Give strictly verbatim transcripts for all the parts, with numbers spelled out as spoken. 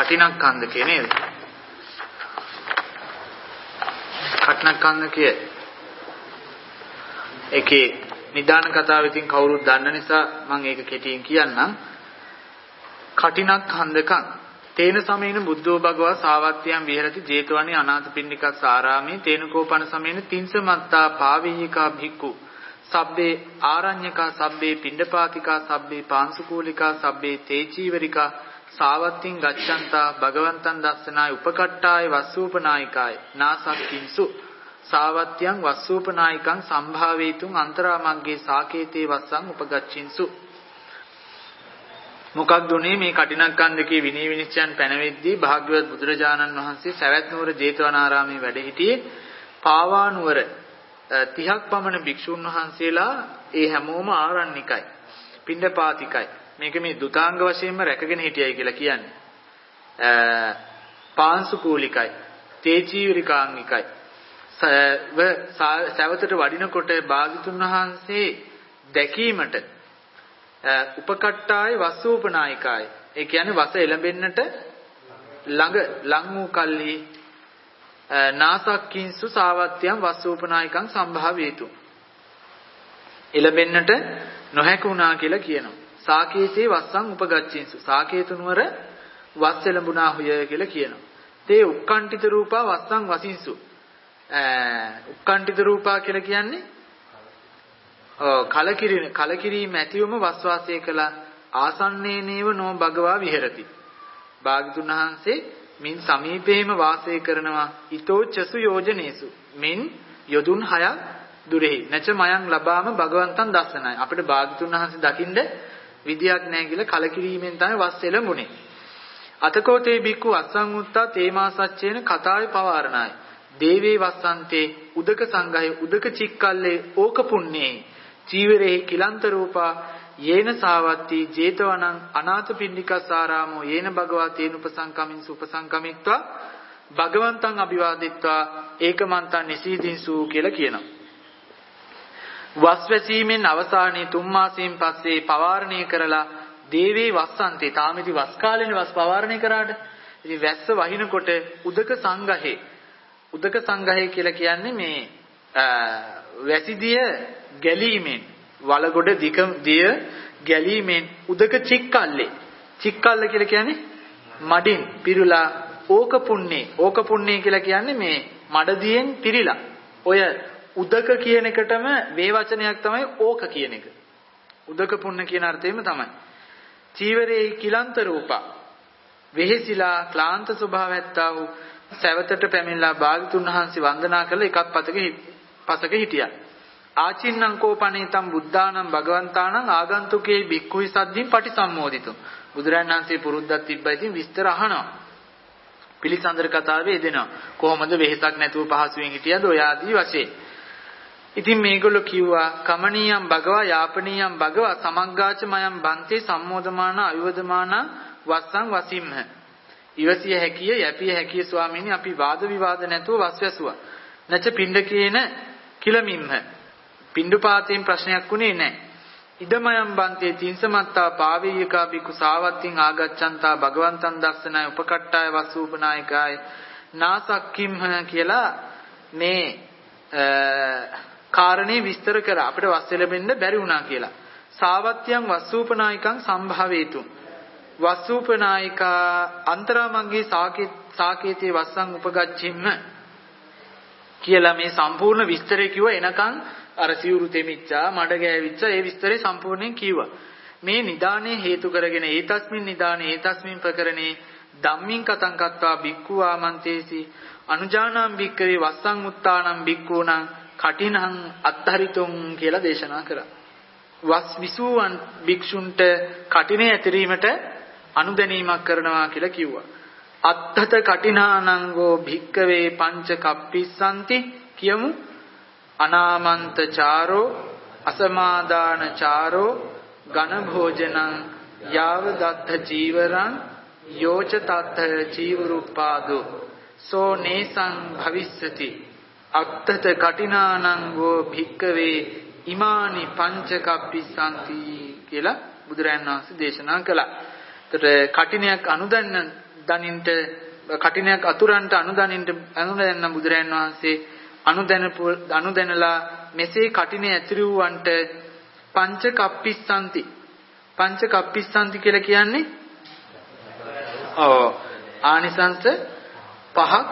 කටිනක්ඛන්දකය නේද? කටිනක්ඛන්දකය ඒකේ නිදාන කතාව ඉතින් කවුරුත් දන්න නිසා මම ඒක කෙටියෙන් කියන්නම්. කටිනක්ඛන්දකං තේන සමේන බුද්ධෝ භගවා සාවත්තියන් විහෙරති ජේතවනේ අනාථපිණ්ඩිකස් ආරාමේ තේනකෝපන සමේන තින්ස මත්තා පාවේහිකා භික්ඛු සබ්බේ ආරඤ්‍යකා සබ්බේ පිණ්ඩපාතිකා සබ්බේ පාංශුකූලිකා සබ්බේ තේචීවරිකා සාවත්තින් ගච්ඡන්තා භගවන්තං දස්සනාය උපකට්ඨාය වස්සූපනායිකාය නාසක්කින්සු සාවත්‍යං වස්සූපනායිකං සම්භාවේතුං අන්තරාමග්ගේ සාකේතේ වස්සං උපගච්ඡින්සු. මොකක්ද උනේ මේ කටිනක්ඛන්දකේ විනය විනිශ්චයන් පැනවෙද්දී භාග්‍යවත් බුදුරජාණන් වහන්සේ සවැත් නුවර ජේතවනාරාමේ වැඩ සිටියේ පාවා නුවර තිහක් පමණ භික්ෂුන් වහන්සේලා ඒ හැමෝම ආරණ්‍යකයි පිණ්ඩපාතිකයි. මේක මේ දුතාංග වශයෙන්ම රැකගෙන හිටියයි කියලා කියන්නේ. පාංශුකූලිකයි තේචීවරිකාංගිකයි. සවතට වඩිනකොට භාග්‍යතුන් වහන්සේ දැකීමට උපකට්ඨාය වස්සූපනායිකාය. ඒ කියන්නේ වස එළඹෙන්නට ළඟ ලං වූ කල්හි නාසක්කින්සු සාවත්‍යං වස්සූපනායිකං සම්භාවේතු. එළඹෙන්නට නොහැකි වුණා කියලා කියනවා. සාකේතේ වස්සං උපගච්ඡින්සු. සාකේතු නුවර වස් එළඹුණා හොය කියලා කියනවා. තේ උක්කණ්ඨිත රූපා වස්සං වසින්සු. උක්කණ්ඨිත රූපා කියලා කියන්නේ ඔව් කලකිරීම කලකිරීම ඇතිවම වස්වාසය කළ ආසන්නේනේව නෝ භගවා විහෙරති. භාග්‍යතුන් වහන්සේ මින් සමීපේම වාසය කරනවා ඊතෝචසු යෝජනේසු. මින් යොදුන් හයක් දුරෙහි නැච මයන් ලබාම භගවන්තං දස්සනයි. අපිට භාග්‍යතුන් වහන්සේ දකින්න විදියක් නැහැ කියලා කලකිරීමෙන් තමයි වස් එළඹුණේ. අතකෝ තේ බික්කු අස්සං උත්තා තේමා සච්චේන කතාවේ පවාරණයි. දේවේ වස්සන්තේ උදක සංඝය උදක චික්කල්ලේ ඕක පුන්නේ චීවරේ කිලන්ත රූපා යේන සාවත්ති ජේතවනං අනාථපිණ්ඩිකස් ආරාමෝ යේන භගවා තේන උපසංකමින් සුපසංකමිත්වා භගවන්තං අභිවාදිත්වා ඒකමන්තං නිසීදින්සු කියලා කියනවා. වස් වැසීමෙන් අවසානයේ තුන් මාසෙන් පස්සේ පවාරණය කරලා දේවේ වස්සන්තේ තාමිති වස් කාලේනේ වස් පවාරණය කරාට ඉතින් වැස්ස වහිනකොට උදක සංඝහේ උදක සංඝහය කියලා කියන්නේ මේ වැසිදිය ගැලීමෙන් වලගොඩ දික දිය ගැලීමෙන් උදක චික්කල්ලේ චික්කල්ල කියලා කියන්නේ මඩින් පිරුලා ඕක පුන්නේ ඕක පුන්නේ කියලා කියන්නේ මේ මඩදියෙන් පිරීලා ඔය උදක කියන එකටම වේ වචනයක් තමයි ඕක කියන එක. උදක පුන්න කියන අර්ථයෙම තමයි. චීවරේ කිලන්ත රූපා වෙහෙසිලා ක්ලාන්ත ස්වභාවයත්තා වූ සවතට පැමිණලා භාග්‍යතුන් වහන්සේ වන්දනා කළ එකක් පතක පසක හිටියා. ආචින්නං කෝපණීතම් බුද්ධානම් භගවන්තානම් ආගන්තුකේ බික්ඛුයි සද්දින් පටිසම්මෝදිතු. බුදුරජාණන් වහන්සේ පුරුද්දක් තිබ්බා ඉතින් විස්තර අහනවා. පිළිසඳර කතාවේ දෙනවා. කොහොමද වෙහෙසක් නැතුව පහසුවෙන් හිටියද ඔය ආදී වශයෙන්. ඉතින් මේගොල්ලෝ කිව්වා කමනීයම් භගවා යාපනීයම් භගවා සමග්ගාච මයම් බන්තේ සම්මෝදමාන අයවදමාන වස්සං වසිම්හ. ඉවසිය හැකිය යැපිය හැකිය ස්වාමීනි අපි වාද විවාද නැතුව වස්වැසුවා. නැච පිණ්ඩකේන කිලමිම්හ. පිණ්ඩපාතයෙන් ප්‍රශ්නයක් උනේ නැහැ. ඉදමයන් බන්තේ තින්සමත්තා පාවේයකා බිකු සාවත්තින් ආගච්ඡන්තා භගවන්තං දස්සනයි උපකට්ඨාය වස්සූපනායිකාය නාසක්කිම්හ කියලා මේ කාරණේ විස්තර කරා අපිට වස් ලැබෙන්න බැරි වුණා කියලා. සාවත්‍යං වස්සූපනායිකං සම්භාවේතු. වස්සූපනායිකා අන්තරාමග්ගේ සාකේතේ වස්සං උපගච්ඡිම්ම කියලා මේ සම්පූර්ණ විස්තරය කිව්ව එනකන් අර සිවුරු තෙමිච්චා මඩ ගෑවිච්චා ඒ විස්තරේ සම්පූර්ණයෙන් කිව්වා. මේ නිදානේ හේතු කරගෙන ඒතස්මින් නිදානේ ඒතස්මින් ප්‍රකරණේ ධම්මින් කතං කତ୍වා බික්ඛු ආමන්තේසි අනුජානං බික්කවේ වස්සං උත්තානං බික්ඛූණං කටිනං අත්තරිතුම් කියලා දේශනා කරා. වස් විසූවන් භික්ෂුන්ට කටිනේ ඇතිරීමට අනුදැනීමක් කරනවා කියලා කිව්වා. අත්තත කටිනානංගෝ භික්කවේ පංච කප්පිස්සන්ති කියමු. අනාමන්ත චාරෝ අසමාදාන චාරෝ ඝන භෝජනං යාව දත්ත චීවරං යෝච තත්ත චීවරුප්පාදෝ සෝ නේසං භවිස්සති අත්තත කටිනානංගෝ භික්කවේ ඉමානි පංච කප්පිස්සන්ති කියලා බුදුරයන් වහන්සේ දේශනා කළා. ඒතර කටිනයක් අනුදන්න දනින්ට කටිනයක් අතුරන්ට අනුදනින්ට අනුදැන්න බුදුරයන් වහන්සේ අනුදැන අනුදැනලා මෙසේ කටිනේ ඇතිරි වූවන්ට පංච කප්පිස්සන්ති පංච කප්පිස්සන්ති කියලා කියන්නේ ඔව් ආනිසංස පහක්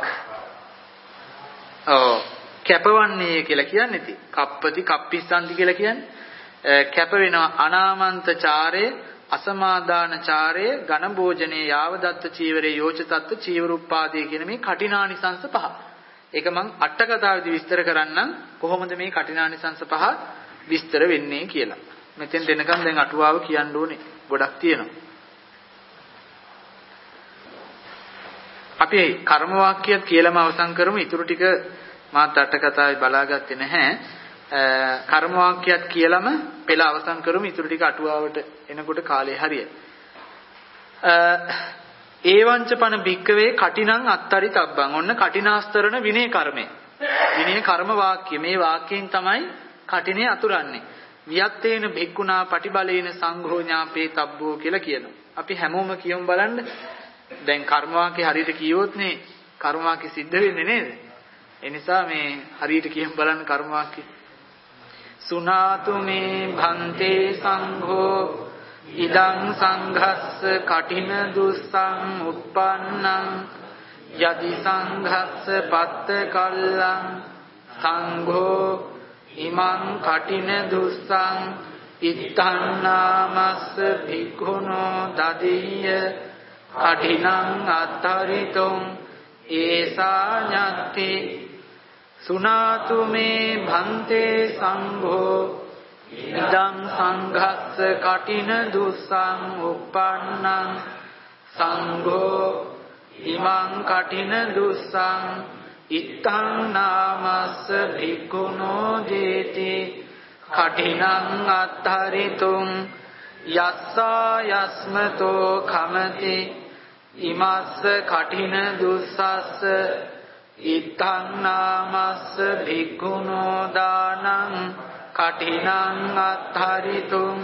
ඔව් කැපවන්නේ කියලා කියන්නේ ඉතින් කප්පති කප්පිස්සන්ති කියලා කියන්නේ කැප වෙනවා අනාමන්ත චාරය අසමාදාන චාරය ඝන භෝජනේ යාවදත්ත චීවරේ යෝචතත්ත චීවරුප්පාදේ කියන මේ කටිනානිසංස පහ. ඒක මම අට කතාවේදී විස්තර කරන්නම් කොහොමද මේ කටිනානිසංස පහ විස්තර වෙන්නේ කියලා. මෙතෙන් දෙනකම් දැන් අටුවාව කියන්න ඕනේ. ගොඩක් තියෙනවා. අපි කර්ම වාක්‍යයත් කියලාම අවසන් කරමු. ඊටු ටික මාත් අට කතාවේ බලාගත්තේ නැහැ. කර්ම වාක්‍යයත් කියලාම පෙළ අවසන් කරමු. ඊටු ටික අටුවාවට එනකොට කාලේ හරිය. ඒවංචපන භික්කවේ කටිනං අත්තරි තබ්බං. ඔන්න කටිනාස්තරණ විනය කර්මය. විනය කර්ම වාක්‍ය. මේ වාක්‍යයෙන් තමයි කටිනේ අතුරන්නේ. වියත්තේන භික්ඛුනා පටිබලේන සංඝෝ ඥාපේ තබ්බෝ කියලා කියනවා. අපි හැමෝම කියමු බලන්න. දැන් කර්ම වාක්‍ය හරියට කියවොත් නේ කර්ම වාක්‍ය සිද්ධ වෙන්නේ නේද? ඒ නිසා මේ හරියට කියමු බලන්න කර්ම වාක්‍ය. සුනාතු මේ භන්තේ සංඝෝ ඉදං සංඝස්ස කටින දුස්සං උප්පන්නං යදි සංඝස්ස පත්ත කල්ලං සංඝෝ ඉමං කටින දුස්සං ඉත්තන්නාමස්ස භික්ඛුනෝ දදීය කටිනං අත්තරිතුං ඒසා ඤත්ති සුනාතු මේ භන්තේ සංඝෝ ඉදං සංඝස්ස කටින දුස්සං උප්පන්නං සංඝෝ ඉමං කටින දුස්සං ඉත්තං නාමස්ස භික්ඛුනෝ දේති කටිනං අත්තරිතුං යස්සා යස්මතෝ කමති ඉමස්ස කටින දුස්සස්ස ඉත්තං නාමස්ස භික්ඛුනෝ දානං කටිනං අත්තරිතුං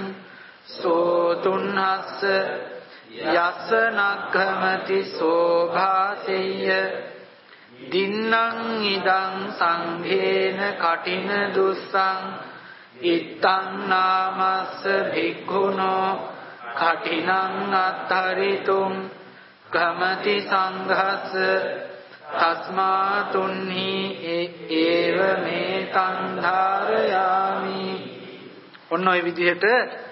සෝතුන්නස්ස යස්ස නක්ඛමති සෝභාසෙය්‍ය දින්නං ඉදං සංඝේන කටින දුස්සං ඉත්තං නාමස්ස භික්ඛුනෝ කටිනං අත්තරිතුං කමති සංඝස්ස තස්මාතුන්හි ඒව මේ තන්ධාරයාමි. ඔන්න ඔය විදිහට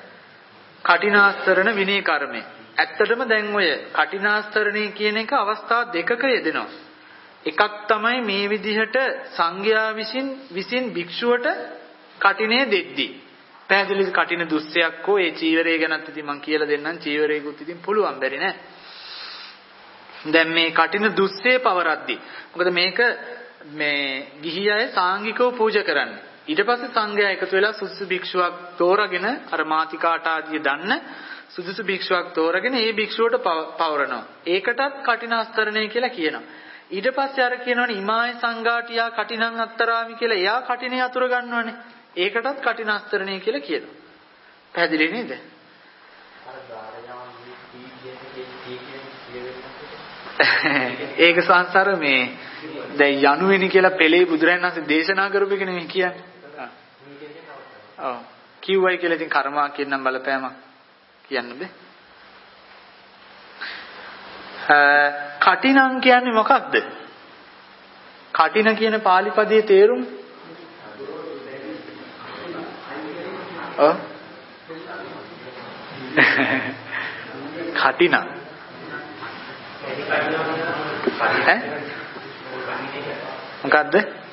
කටිනාස්තරණ විනය කර්මය. ඇත්තටම දැන් ඔය කටිනාස්තරණේ කියන එක අවස්ථා දෙකක යෙදෙනවා. එකක් තමයි මේ විදිහට සංඝයා විසින් විසින් භික්ෂුවට කටිනේ දෙද්දී. පැහැදිලි කටින දුස්සයක් හෝ ඒ චීවරය ගැනත් ඉතින් මම කියලා දෙන්නම්. චීවරයකුත් ඉතින් පුළුවන් බැරි නෑ. දැන් මේ කටින දුස්සේ පවරද්දී මොකද මේක මේ ගිහි අය සාංගිකව පූජා කරන්නේ. ඊට පස්සේ සංඝයා එකතු වෙලා සුදුසු භික්ෂුවක් තෝරාගෙන අර මාතිකාට ආදිය දන්න සුදුසු භික්ෂුවක් තෝරාගෙන ඒ භික්ෂුවට පවරනවා. ඒකටත් කටිනාස්තරණය කියලා කියනවා. ඊට පස්සේ අර කියනවනේ ඉමාය සංඝාටියා කටිනං අත්තරාමි කියලා. එයා කටිනේ අතුර ගන්නවනේ. ඒකටත් කටිනාස්තරණය කියලා කියනවා. පැහැදිලි නේද? ඒක සංසාර මේ දැන් යනුවෙනි කියලා පෙළේ බුදුරජාණන් වහන්සේ දේශනා කරපු එක නෙමෙයි කියන්නේ. ඔව්. කිව්වයි කියලා ඉතින් කර්මා කියන නම් බලපෑමක් කියන්න බෑ. කටිනං කියන්නේ මොකක්ද? කටින කියන පාලි පදයේ තේරුම? ඔව්. කටිනං ඈ මොකද්ද?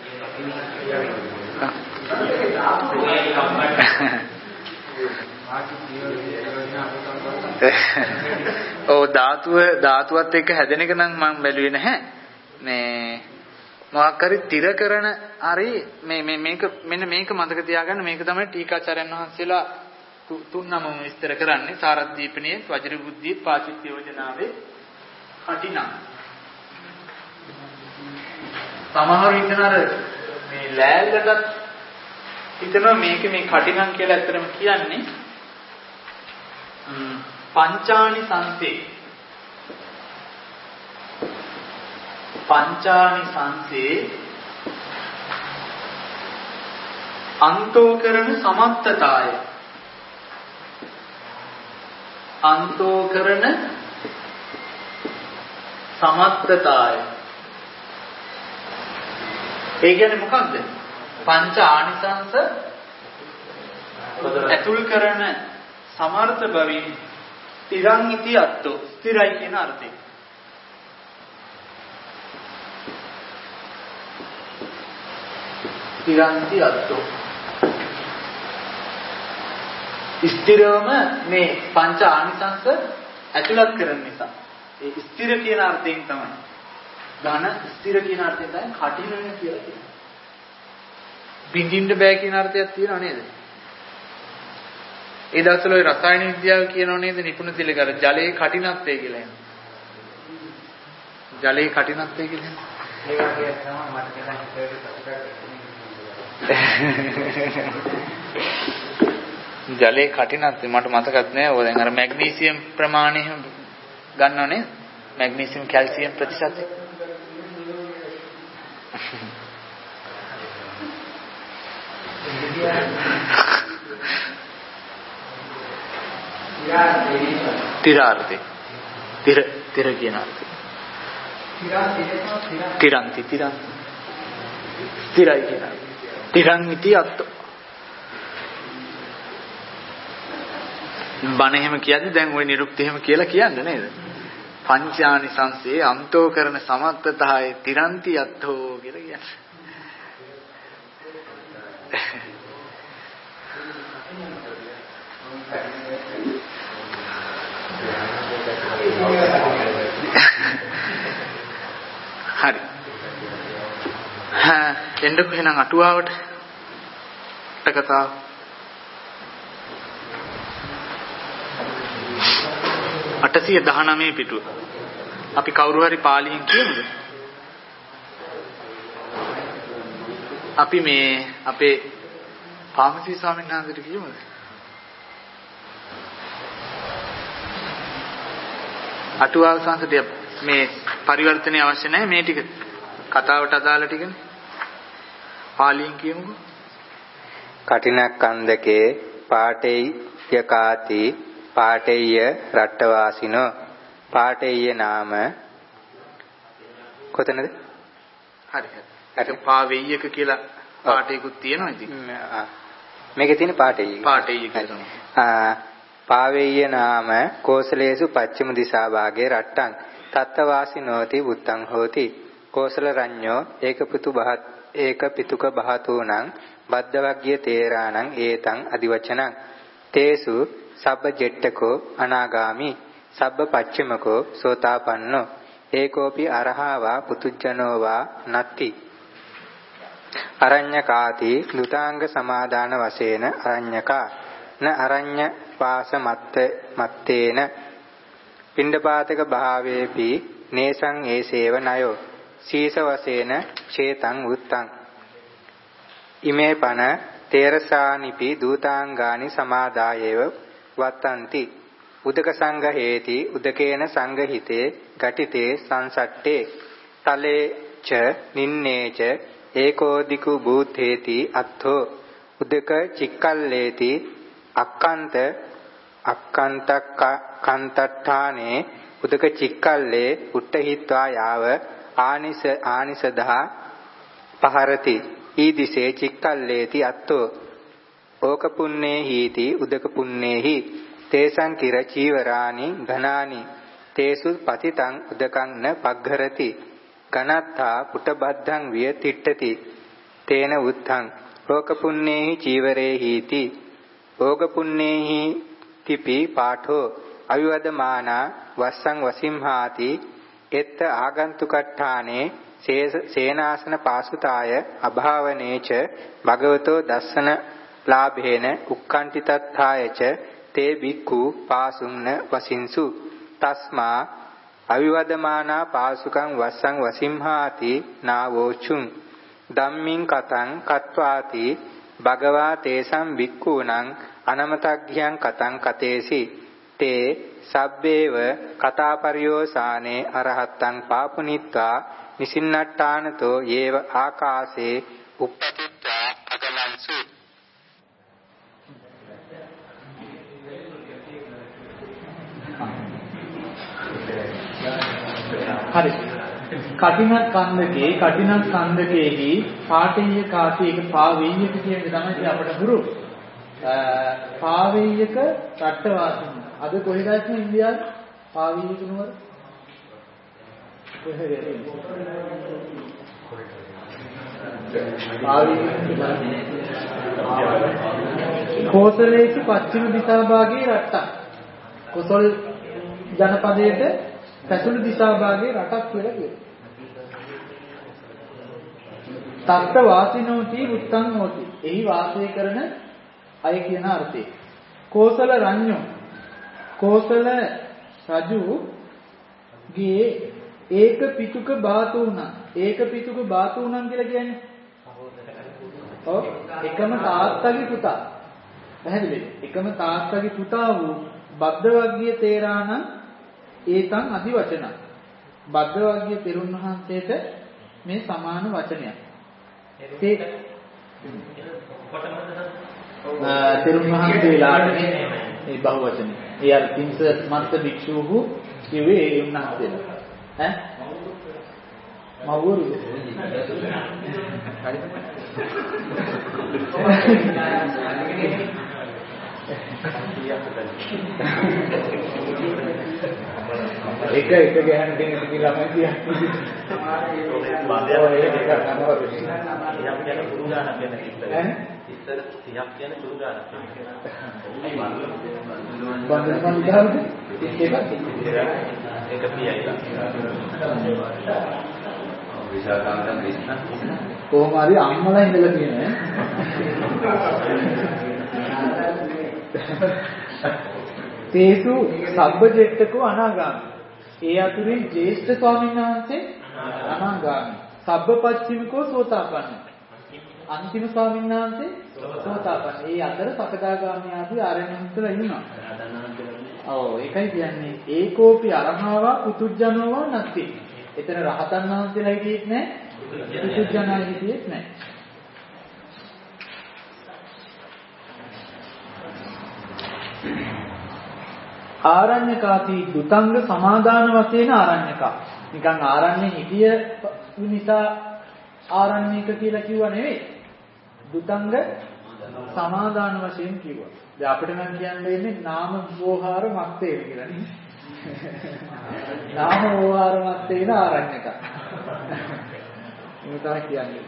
ඔව් ධාතුව ධාතුවත් එක්ක හැදෙන එක නම් මම බැලුවේ නැහැ. මේ මොකක් හරි තිර කරන හරි මේ මේ මේක මෙන්න මේක මතක තියාගන්න. මේක තමයි ටීකාචාර්යයන් වහන්සේලා තුන් නම විස්තර කරන්නේ. සාරද්දීපණියේ වජිර බුද්ධියේ පාචිත්‍ය යෝජනාවේ කටිනං. සමහර ඉන්නර මේ ලෑල්ලටත් හිතනවා මේක මේ කටිනං කියලා ඇත්තටම කියන්නේ පංචානි සංසේ පංචානිසංසේ අන්තෝකරණ සමත්තතාය අන්තෝකරණ සමත්තතාය ඒ කියන්නේ මොකක්ද? පංච ආනිසංස ඇතුල් කරන සමර්ථ බවින් තිරං ඉති අත්තෝ ස්ථිරයි කියන අර්ථය. තිරන්ති අත්තෝ ස්ථිරවම මේ පංච ආනිසංස ඇතුළත් කරන නිසා ඒ ස්ථිර කියන අර්ථයෙන් තමයි ඝන ස්ථිර කියන අර්ථයෙන් තමයි කටින වෙන කියලා කියන්නේ. බින්දින්න බෑ කියන අර්ථයක් තියෙනව නේද? ඒ දවස්වල ඔය රසායන විද්‍යාව කියනව නේද නිපුණ තිලකර ජලයේ කටිනත්වය කියලා එනවා. ජලයේ කටිනත්වය කියලා එනවා. ඒක තමයි මට කියලා හිතේ ජලයේ කටිනත්වය මට මතකත් නෑ. ඔය දැන් අර මැග්නීසියම් ප්‍රමාණය ගන්නව නේද? Magnesium calcium ප්‍රතිශතය. තිරාර්ථේ තිර තිර කියන අර්ථය. තිරන්ති තිරන් ස්ථිරයි කියන අර්ථය. තිරන් ඉති අත්තෝ. බණ එහෙම කියන්නේ දැන් ওই නිරුක්ති එහෙම කියලා කියන්නේ නේද? පංචානි සංසේ අන්තෝ කරන සමත්තතහය තිරන්ති අත්තෝ කියලා කියන්නේ. හරි. හා එන්නකො එහෙනම් අටුවාවට කතාව. අටසිය දහනවය පිටුව. අපි කවුරු හරි පාලියෙන් කියමුද? අපි මේ අපේ පාමසී ස්වාමීන් වහන්සේට කියමුද? අටුවාව සංසතිය මේ පරිවර්තනය අවශ්‍ය නැහැ මේ ටික කතාවට අදාළ ටිකනේ. පාලියෙන් කියමුකෝ. කටිනක්ඛන්දකේ පාඨේය යකාති පාඨේය රට්ටවාසිනෝ පාඨේය නාම කොතනද? හරි හරි. ඒක පාවෙය්‍යක කියලා පාඨයකුත් තියෙනවා ඉතින්. මේකේ තියෙන පාඨේය. පාඨේය කියලා. ආ පාවෙය්‍ය නාම කෝසලේසු පච්චම දිසා භාගේ රට්ටං තත්තවාසිනෝති බුත්තං හෝති කෝසල රඤ්ඤෝ ඒකපිතු බහත් ඒකපිතුක බහතෝනං බද්දවග්ගිය තේරාණං ඒතං අදිවචනං තේසු සබ්බ ජෙට්ටකෝ අනාගාමි සබ්බ පච්චමකෝ සෝතාපන්නෝ ඒකෝපි අරහවා පුතුජනෝ වා නත්ති අරඤ්ඤකාති දුතාංග සමාදාන වශයෙන් අරඤ්ඤකා න අරඤ්ඤ පාස මත්ත මත්තේන පිණ්ඩපාතක භාවේපි නේසං ඒසේව නයෝ සීස වශයෙන් චේතං උත්තං ඉමේ පන තේරසානිපි දූතාංගානි සමාදායේව වත්තන්ති උදක සංඝහේති උදකේන සංඝහිතේ ගටිතේ සංසට්ඨේ තලේ ච නින්නේච ඒකෝදිකු භූතේති අත්ථෝ උදක චික්කල්ලේති අක්කන්ත අක්කන්තක්ක කන්තට්ඨානේ උදක චික්කල්ලේ උට්ඨහිත්වා යාව ආනිස ආනිසදා පහරති ඊදිසේ චික්කල්ලේති අත්තෝ ඕක පුන්නේ හීති උදක පුන්නේහි තේසං කිර චීවරානි ඝනානි තේසු පතිතං උදකං න පග්ඝරති ඝනත්තා පුටබද්ධං විය තිට්ඨති තේන උත්තං ඕක පුන්නේහි චීවරේ හීති ඕක පුන්නේහි තිපි පාඨෝ අවිවදමානා වස්සං වසිම්හාති එත්ත ආගන්තුකට්ඨානේ සේනාසන පාසුතාය අභාවනේච භගවතෝ දස්සන ලාභේන උක්කණ්ඨිතත්ථායච තේ බික්ඛු පාසුම්න වසින්සු තස්මා අවිවදමානා පාසුකං වස්සං වසිම්හාති නාවෝචුං ධම්මින් කතං කତ୍වාති භගවා තේසම් බික්ඛූණං අනමතග්ගයන් කතං කතේසි තේ සබ්බේව කතාපරියෝසානේ අරහත්තං පාපුනිත්වා නිසින්නට්ඨානතෝ යේව ආකාසේ උප්පතිත්වා අගලංසු. හරි. කටින ස්කන්ධකේ කටින ස්කන්ධකේහි පාඨීය කාතියක පාවෙය්‍යක කියන තමයි අපට ගුරු. පාවෙය්‍යක රට්ටවාසී. අද කොහෙදත් ඉන්දියාවේ පාවෙය්‍යක නුවර. කොහෙද? කෝසලේසු පස්චිම දිසා භාගයේ රට්ටක්. කොසල් ජනපදයේ පැතුළු දිසා භාගයේ රටක් කියලා කියනවා. තත්ත වාසිනෝති උත්තං හෝති. එහි වාසය කරන අය කියන අර්ථය. කෝසල රඤ්ඤෝ කෝසල රජුගේ ඒක පිටුක බාතුණ ඒක පිටුක බාතුණන් කියලා කියන්නේ ඔව් එකම තාත්තගේ පුතා. පැහැදිලිද? එකම තාත්තගේ පුතා වූ බද්දවග්ගිය තේරාණන් ඒතං අදි වචන. බද්දවග්ගිය තෙරුන් වහන්සේට මේ සමාන වචනයක්. ඒ තෙරුන් වහන්සේලාට මේ බහු වචනේ. ඒ අර තින්ස මත්ත භික්ෂුහු කිව්වේ ඒ උන්වහන්සේලා. ඈ මවුරු එක එක ගහන කෙනෙක් කියලා මම කියන්නේ. බාදේ එක නමවද. සියක් කියන කුරු ගානක් ගැන ඉස්සර. ඉස්සර සියක් කියන කුරු ගානක්. බන්දන මන්දාරද? ඒක එක පියයිලා. විශාකාන්තම් විශ්න. කොහොම හරි අම්මලා ඉඳලා තියෙනවා. තේසු සබ්බජෙට්ටකෝ අනාගාමී. ඒ අතුරින් ජේෂ්ඨ ස්වාමීන් වහන්සේ අනාගාමී. සබ්බපච්චිමකෝ සෝතාපන්න. අන්තිම ස්වාමීන් වහන්සේ සෝතාපන්න. ඒ අතර සකදාගාමී ආදී ආරණ්‍යන්තලා ඉන්නවා. ඔව් ඒකයි කියන්නේ ඒකෝපි අරහාවා පුතුජනෝවා නැති. එතන රහතන් වහන්සේලා හිටියෙත් නැහැ. පුතුජනයි හිටියෙත් නැහැ. ආරණ්‍යකාති දුතංග සමාදාන වශයෙන් ආරණ්‍යකා. නිකන් ආරණ්‍ය හිටිය නිසා ආරණ්‍යක කියලා කිව්ව නෙවෙයි. දුතංග සමාදාන වශයෙන් කිව්වා. දැන් අපිට නම් කියන්න වෙන්නේ නාම වෝහාර මත්තේ කියලා නේ. නාම වෝහාර මත්තේන ආරණ්‍යකා. මේක තමයි කියන්නේ.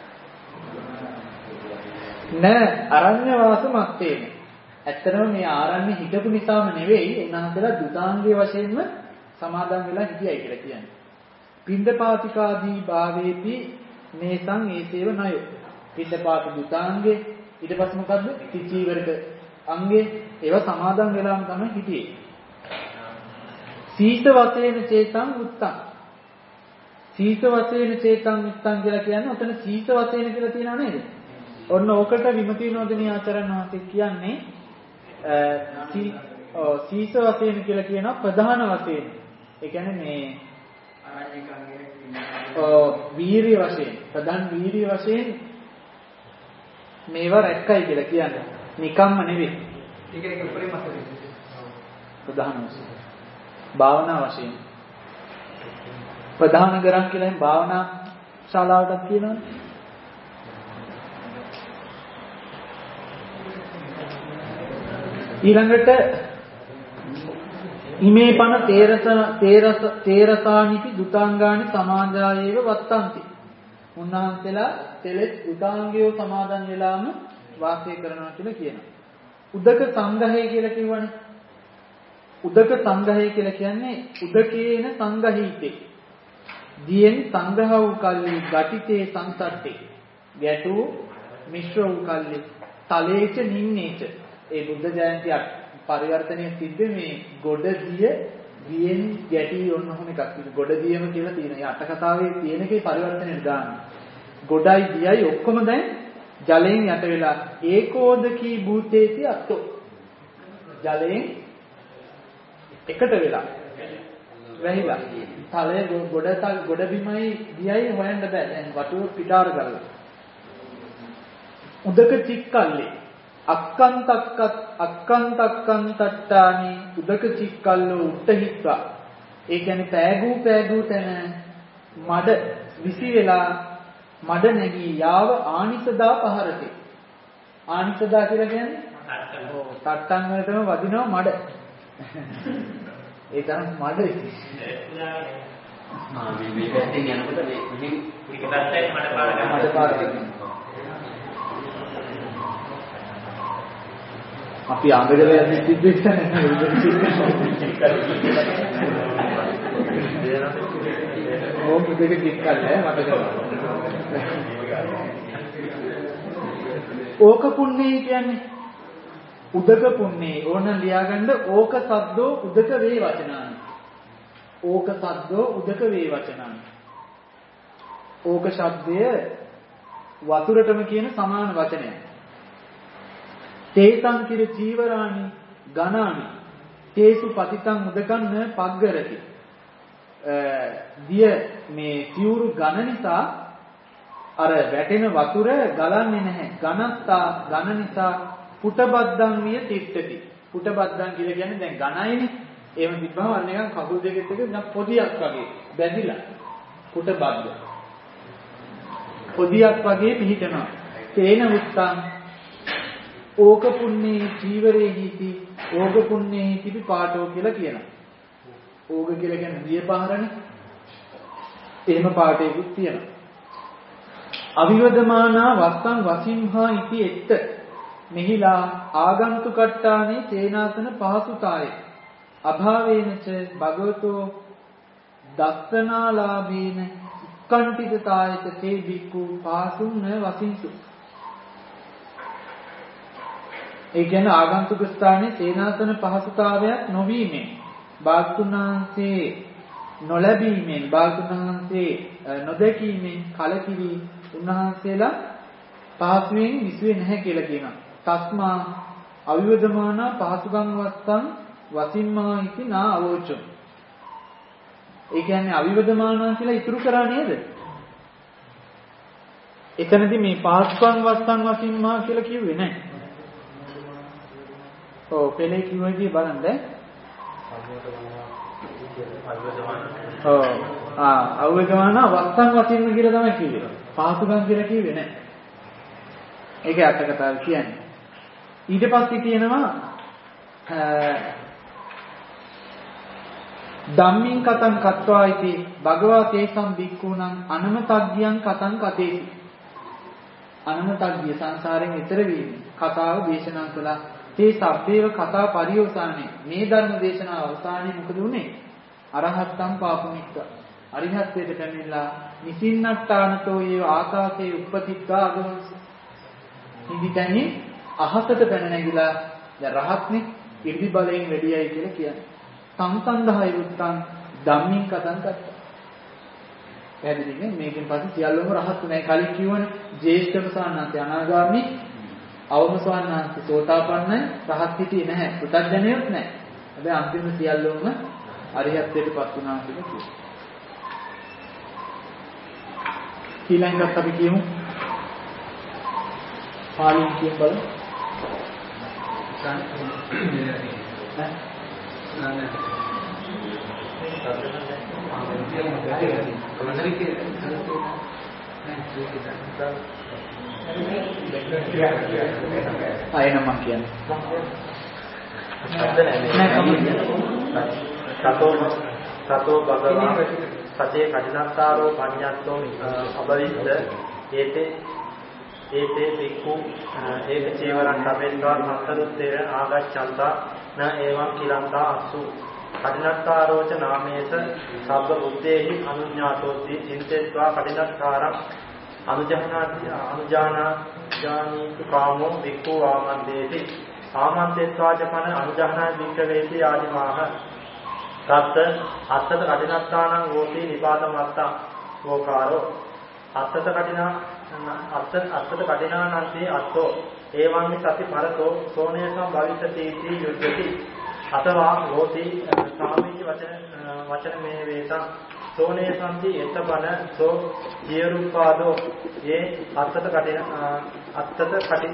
නෑ අරණ්‍ය වාස මත්තේන. ඇත්තටම මේ ආරණ්‍ය හිටපු නිසාම නෙවෙයි උන්වහන්සේලා දුතාංගයේ වශයෙන්ම සමාදන් වෙලා හිටියයි කියලා කියන්නේ. පින්දපාතිකාදී භාවේපි මේසං ඒසේව නය. පින්දපාත දුතාංගේ ඊට පස්සේ මොකද්ද? තිචීවරක අංගේ ඒවා සමාදන් වෙලාම තමයි හිටියේ. සීත වශයෙන් චේතං උත්තං. සීත වශයෙන් චේතං උත්තං කියලා කියන්නේ ඔතන සීත වශයෙන් කියලා තියෙනව නේද? ඔන්න ඕකට විමති විනෝදනී ආචාර්යන් වහන්සේ කියන්නේ සීස වශයෙන් කියලා කියනවා ප්‍රධාන වශයෙන්. ඒ කියන්නේ මේ වීර්ය වශයෙන් ප්‍රධාන වීර්ය වශයෙන් මේවා රැක්කයි කියලා කියන්නේ. නිකම්ම නෙවෙයි. ඒක එක උපරිම වශයෙන්. ප්‍රධාන වශයෙන්. භාවනා වශයෙන්. ප්‍රධාන ගරන් කියලා භාවනා ශාලාවටත් කියනවනේ. ඊළඟට ඉමේ පන තේරස තේරස තේරසානිති දුතාංගානි සමාදායේව වත්තන්ති. උන්වහන්සේලා තෙලෙස් දුතාංගයෝ සමාදන් වෙලාම වාසය කරනවා කියලා කියනවා. උදක සංඝහය කියලා කියවනේ. උදක සංඝහය කියලා කියන්නේ උදකේන සංඝහිතේ. දියෙන් සංඝහ වූ කල්ලි ගටිතේ සංසට්ටේ. ගැටු මිශ්‍ර වූ කල්ලි තලේච නින්නේච. ඒ බුද්ධ ජයන්ති පරිවර්තනය සිද්ධ මේ ගොඩදිය දියෙන් ගැටි ඔන්න ඔහොම එකක් තියෙනවා. ගොඩදියම කියලා තියෙනවා. ඒ අට කතාවේ තියෙන එකේ පරිවර්තනයට දාන්න. ගොඩයි දියයි ඔක්කොම දැන් ජලයෙන් යට වෙලා ඒකෝදකී භූතේති අත්තෝ. ජලයෙන් එකට වෙලා වැහිලා. තලයේ ගොඩ ගොඩ බිමයි දියයි හොයන්න බෑ. දැන් වටුව පිටාර කරලා. උදක චික්කල්ලේ අක්කන්තක්කත් අක්කන්තක්කන්තට්ටානි උදක චික්කල්ලෝ උට්ටහිත්වා. ඒ කියන්නේ පෑගූ පෑගූ තැන මඩ විසි වෙලා මඩ නැගී යාව ආනිසදා පහරති. ආනිසදා කියලා කියන්නේ ඔව් තට්ටන් වලටම වදිනවා මඩ. ඒ තරම් මඩ. ආ මේ මේ පැත්තෙන් යනකොට මේ මෙහෙන් ටික පැත්තෙන් මඩ පාර ගන්න. මඩ පාර ගන්න. අපි ආගදල යන්නේ සිද්ධ නැහැ. ඕක දෙක කික්කල් නෑ මතක ඕක පුන්නේ කියන්නේ උදක පුන්නේ ඕන ලියාගන්න ඕක සද්දෝ උදක වේ වචනානි. ඕක සද්දෝ උදක වේ වචනානි. ඕක ශබ්දය වතුරටම කියන සමාන වචනයක්. තේසං කිර ජීවරාණි ගණානි තේසු පතිතං උදකන්න පග්ගරති. දිය මේ සිවුරු ඝන නිසා අර වැටෙන වතුර ගලන්නේ නැහැ. ඝනත්තා ඝන නිසා පුටබද්දන් විය තිට්ඨති. පුටබද්දන් කියලා කියන්නේ දැන් ඝනයිනේ. එහෙම තිබ්බම අර නිකන් කකුල් දෙකෙත් එක නිකන් පොදියක් වගේ බැඳිලා. පුටබද්ද. පොදියක් වගේ පිහිටනවා. තේන උත්තං ඕක පුන්නේ චීවරේ හිති ඕක පුන්නේ හිති පාටෝ කියලා කියනවා. ඕක කියලා කියන්නේ දිය පහරනේ. එහෙම පාටයකුත් තියෙනවා. අවිවදමානා වස්සං වසිම්හා ඉති එත්ත මෙහිලා ආගන්තු කට්ටානේ සේනාසන පහසුතාය අභාවේනච භගවතෝ දස්සනාලාභේන කණ්ඨිතායත තේ බික්ඛු පාසුන්න වසින්සු. ඒ කියන්නේ ආගන්තුක ස්ථානයේ සේනාසන පහසුතාවයක් නොවීමෙන් භාග්තුනාංශේ නොලැබීමෙන් භාග්තුනාංශේ නොදැකීමෙන් කලකිරි උන්වහන්සේලා පහසුවෙන් විසුවේ නැහැ කියලා කියනවා. තස්මා අවිවදමාන පහසුගම් වත්තං වසිම්මා ඉති නා අවෝචෝ. ඒ කියන්නේ අවිවදමාන කියලා ඉතුරු කරා නේද? එතනදී මේ පහසුගම් වත්තං වසිම්මා කියලා කිව්වේ නැහැ. ඔව් පෙළේ කිව්වදී බලන්න. ඔව් ආ අවවදමාන වත්තං වසින්න කියලා තමයි කිව්වේ. පහසුගම් කියලා කිව්වේ නැහැ. ඒක අට කතාව කියන්නේ. ඊට පස්සේ කියනවා ධම්මින් කතං කତ୍වා इति භගවා තේසම් බික්ඛූණං අනමතග්ගියං කතං කතේති. අනමතග්ගිය සංසාරයෙන් ඈතර වීම කතාව දේශනා කළා. තේ සබ්බේව කතා පරිෝසානේ මේ ධර්ම දේශනාව අවසානයේ මොකද උනේ? අරහත්තම් පාපමික්ක. අරිහත්ත්වයට පැමිණලා නිසින්නට්ඨානතෝ ඒ ආකාශයේ උප්පතිත්වා අගමස්. ඉදිතන්නේ අහසට පැන නැගිලා දැන් රහත්නේ ඉර්ධි බලයෙන් වැඩියයි කියලා කියන්නේ. සංසන්දහයි උත්තං ධම්මින් කතං කත්තා. පැහැදිලිද? මේකෙන් පස්සේ සියල්ලම රහත් නැහැ. කලින් කියවනේ ජේෂ්ඨම සාන්නාන්ත අනාගාමී අවම සාන්නාන්ත සෝතාපන්නයි රහත් හිටියේ නැහැ. පුතග්ජනයොත් නැහැ. හැබැයි අන්තිම සියල්ලම අරිහත්ත්වයට පත් වුණා කියලා කියනවා. ඊළඟට අපි කියමු පාලින් කියන බල අයනම කියන්නේ සතෝ සතෝ භගවා සතේ කඩිනත්තාරෝ පඤ්ඤත්තෝ අබවිද්ද ඒතේ ඒතේ වික්ඛු ඒක චේවරන් තපෙන්වා සත්තරුත්තේ ආගච්ඡන්තා න එවං කිලන්තා අසු කඩිනත්තාරෝච නාමේස සබ්බ බුද්දේහි අනුඤ්ඤාතෝති චින්තේत्वा කඩිනත්තාරං අනුජානාති අනුජානා ජානීතු කාමෝ වික්ඛු ආමන්දේති ආමන්තේत्वा ජපන අනුජානා වික්ඛවේති ආදිමාහ තත් අත්තත කඩිනත්තානං හෝති නිපාතමත්තා වෝකාරෝ අත්තත කඩිනා අත්ත අත්තත කඩිනානන්තේ අත්තෝ එවං සති පරතෝ සෝනේසම් භවිෂති इति යුද්ධති අතවා හෝති සාමීච වචන වචන මේ වේතං සෝනේ සම්පි එතබන සෝ ජීවරුපාදෝ යේ අත්තත කටින අත්තත කටින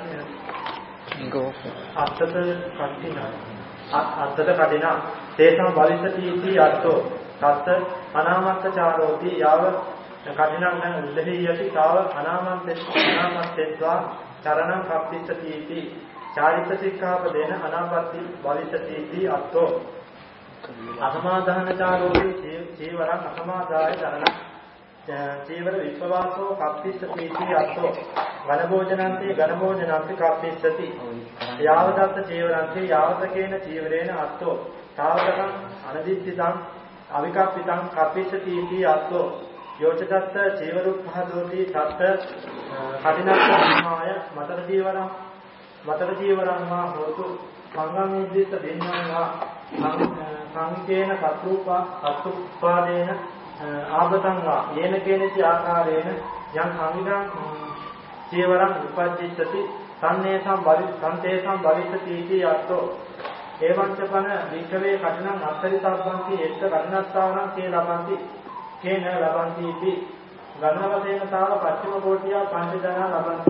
අත්තත කටින අත්තත කටින තේසම භවිෂති इति අත්තෝ තත් අනාමත්තචාරෝති යාව කටිනං නං උද්දේයති තාව අනාමන්තේ අනාමත්තේත්වා චරණං කප්පිස්සති इति චාරිත්‍ර සික්ඛාපදේන අනාපත්ති භවිෂති इति අත්තෝ අසමාදානචාරෝති චීවරං අසමාදාය චරණ චීවර විපවාසෝ කප්පිස්සති इति අත්තෝ ඝනභෝජනන්ති ඝනභෝජනන්ති කප්පිස්සති යාවදත්ත චීවරන්ති යාවතකේන චීවරේන අත්තෝ තාවතං අනදිත්තිතං අවිකප්පිතං කප්පිස්සති इति අත්තෝ යෝචදත්ත චීවරුප්පහදෝති තත්ත කටිනස්සමාය මතර ජීවරං මතර ජීවරං මා හෝතු සංගම් නිද්දිත දෙන්නා වා සංකේන කත්රූපා අත්ුපාදේන ආගතං වා යේන කේනති ආකාරේන යම් සංගම් චීවරං උපජ්ජිතති සම්නේසම් බරි සම්තේසම් භවිෂති इति අත්තෝ එවංචපන වික්‍රවේ කටිනං අත්තරිතබ්බන්ති එත්ත කටිනස්සාවරං කේ ලබන්ති කේන ලබන්ති इति ගණවසේන තාව පච්චම කෝටියා පංචදනා ලබන්ති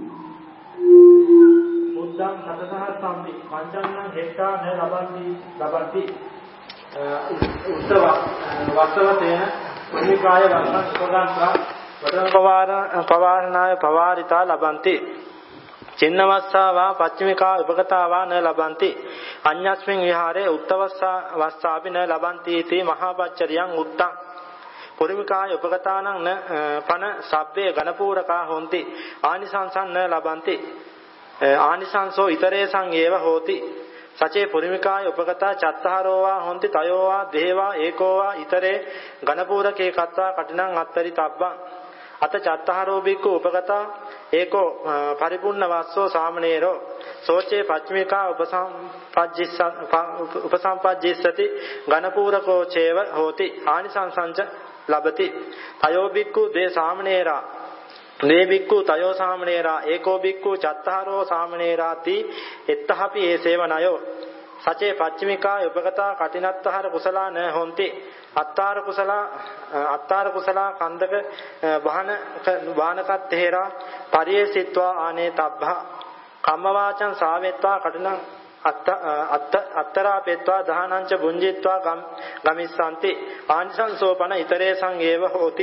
බුද්ධං සතසහස්සම්පි පංචන්නං හෙක්ඛා න ලබන්ති ලබන්ති උත්තව වස්සවතේන පුනිකාය වස්සං උපගන්තා වදපවාර පවාරණාය පවාරිතා ලබන්ති චින්නවස්සාවා පච්චමිකා උපගතාවා න ලබන්ති අඤ්ඤස්මින් විහාරේ උත්තවස්සා වස්සාපි න ලබන්ති इति මහාපච්චරියං උත්තං පුරිමිකාය උපගතානං න පන සබ්බේ ඝනපූරකා හොಂತಿ ආනිසංසං න ලබන්ති ආනිසංසෝ ඊතරේසං ඒව හෝති සචේ පුරිමිකාය උපගතා චත්තාරෝ වා හොಂತಿ තයෝ වා දේවා ඒකෝ වා ඊතරේ ඝනපූරකේ කත්වා කටිනං අත්තරි තබ්බං අත චත්තාරෝ බික්ඛු උපගතා ඒකෝ පරිපූර්ණ වස්සෝ සාමනේරෝ සෝචේ පච්චමිකා උපසම්පජ්ජිස්ස උපසම්පජ්ජිස්සති ඝනපූරකෝ චේව හෝති ආනිසංසංච ලබති තයෝ බික්ඛු දේ සාමනේරා නේ බික්ඛු තයෝ සාමනේරා ඒකෝ බික්ඛු චත්තාරෝ සාමනේරාති එත්තහපි ඒසේවනයෝ සචේ පච්චමිකා උපගතා කටිනත්තහර කුසලා න හොಂತಿ අත්තාර කුසලා අත්තාර කුසලා කන්දක වහන වානකත් තේරා පරියසිතවා ආනේ තබ්බා කම්මවාචං සාවෙත්වා කටිනං අත්ත අත්ත අත්තරාපෙත්වා දහනංච බුඤ්ජිත්වා ගම් ගමිස්සanti ආනිසංසෝපන ඊතරේ සංගේව හෝති.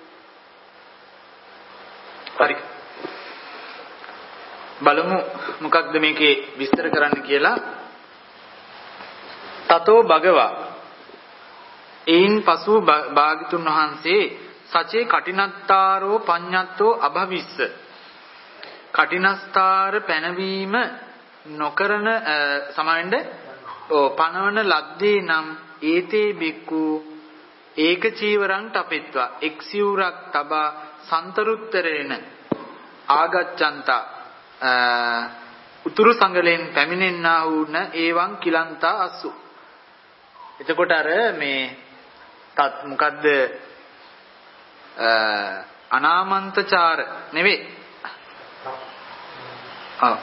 හරි බලමු මොකක්ද මේකේ විස්තර කරන්න කියලා. තතෝ භගවා එයින් පසු භාග්‍යතුන් වහන්සේ සචේ කටිනත්තාරෝ පඤ්ඤත්තෝ අභවිස්ස කටිනස්තාර පැනවීම නොකරන සමාවෙන්ද පනවන ලද්දේ නම් ඒතේ බික්කු ඒක චීවරං තපෙත්වා එක්සියුරක් තබා සන්තරුත්තරේන ආගච්ඡන්තා උතුරු සංගලෙන් පැමිණෙන්නා වූන ඒවං කිලන්තා අසු. එතකොට අර මේ තත් මොකද්ද අනාමන්තචාර නෙවෙයි ආ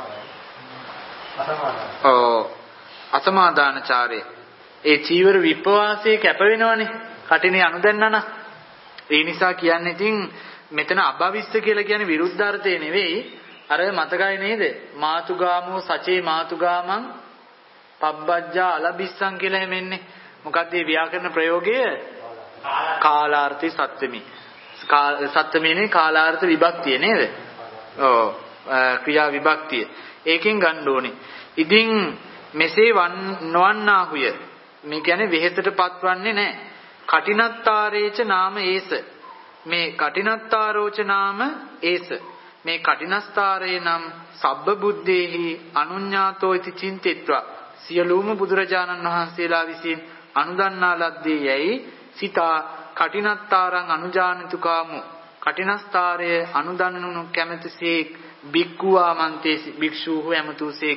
ඔව් අසමාදානචාරය ඒ චීවර විපවාසයේ කැප වෙනවනේ කටිනේ අනුදැන්නන. ඒ නිසා කියන්නේ ඉතින් මෙතන අභවිස්ස කියලා කියන්නේ විරුද්ධාර්ථය නෙවෙයි. අර මතකයි නේද? මාතුගාමෝ සචේ මාතුගාමං පබ්බජ්ජා අලබිස්සං කියලා හැමෙන්නේ. මොකක්ද මේ ව්‍යාකරණ ප්‍රයෝගය? කාලාර්ථي සත්‍යමි. සත්‍යමිනේ කාලාර්ථ විභක්තිය නේද? ඔව් ක්‍රියා විභක්තිය. ඒකෙන් ගන්න ඕනේ. ඉතින් මෙසේ නොවන්නාහුය. මේ කියන්නේ වෙහෙසටපත් වන්නේ නැහැ. කටිනත්තාරේච නාම ඒස. මේ කටිනත්තාරෝච නාම ඒස. මේ කටිනස්තාරේ නම් සබ්බ බුද්දේහි අනුඤ්ඤාතෝ इति චින්තිත්වා සියලුම බුදුරජාණන් වහන්සේලා විසින් අනුදන්නා ලද්දේ යයි සිතා කටිනත්තාරං අනුජානිතුකාමු කටිනස්තාරය අනුදන්නු කැමැතිසේක් බික්ඛුවා මන්තේසි භික්ෂූහු යමතුසේක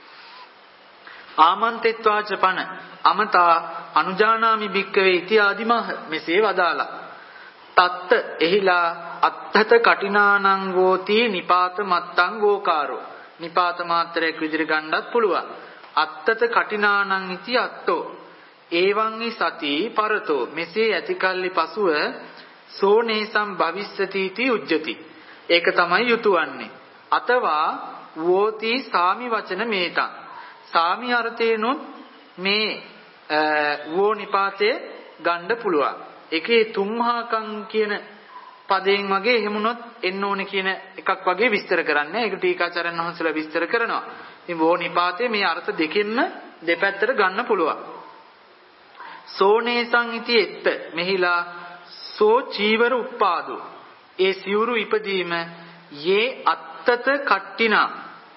ආමන්තෙත්වාච පන අමතා අනුජානාමි භික්ඛවේ ඉති ආදිමහ මෙසේ වදාලා තත්ත එහිලා අත්තත කටිනානං ගෝති නිපාත මත්තං ගෝකාරෝ නිපාත මාත්‍රයක් විදිහට ගන්නත් පුළුවන්. අත්තත කටිනානං ඉති අත්තෝ එවං සති පරතෝ මෙසේ ඇතිකල්ලි පසුව සෝනේසම් භවිස්සති ති උජ්ජති. ඒක තමයි යුතුයන්නේ. අතවා වෝති සාමි වචන මේතං. සාමි අර්ථේනොත් මේ වෝ නිපාතය ගන්න පුළුවන්. ඒකේ තුම්හාකම් කියන පදයෙන් වගේ එහෙමුනොත් එන්න ඕනේ කියන එකක් වගේ විස්තර කරන්නේ. ඒක ටීකාචාර්යන් වහන්සේලා විස්තර කරනවා. ඉතින් වෝ නිපාතේ මේ අර්ථ දෙකෙන්ම දෙපැත්තට ගන්න පුළුවන්. සෝනේසං ඉති එත්ත මෙහිලා සෝ චීවර උප්පාදෝ ඒ සිවුරු ඉපදීම යේ අත්තත කට්ටිනා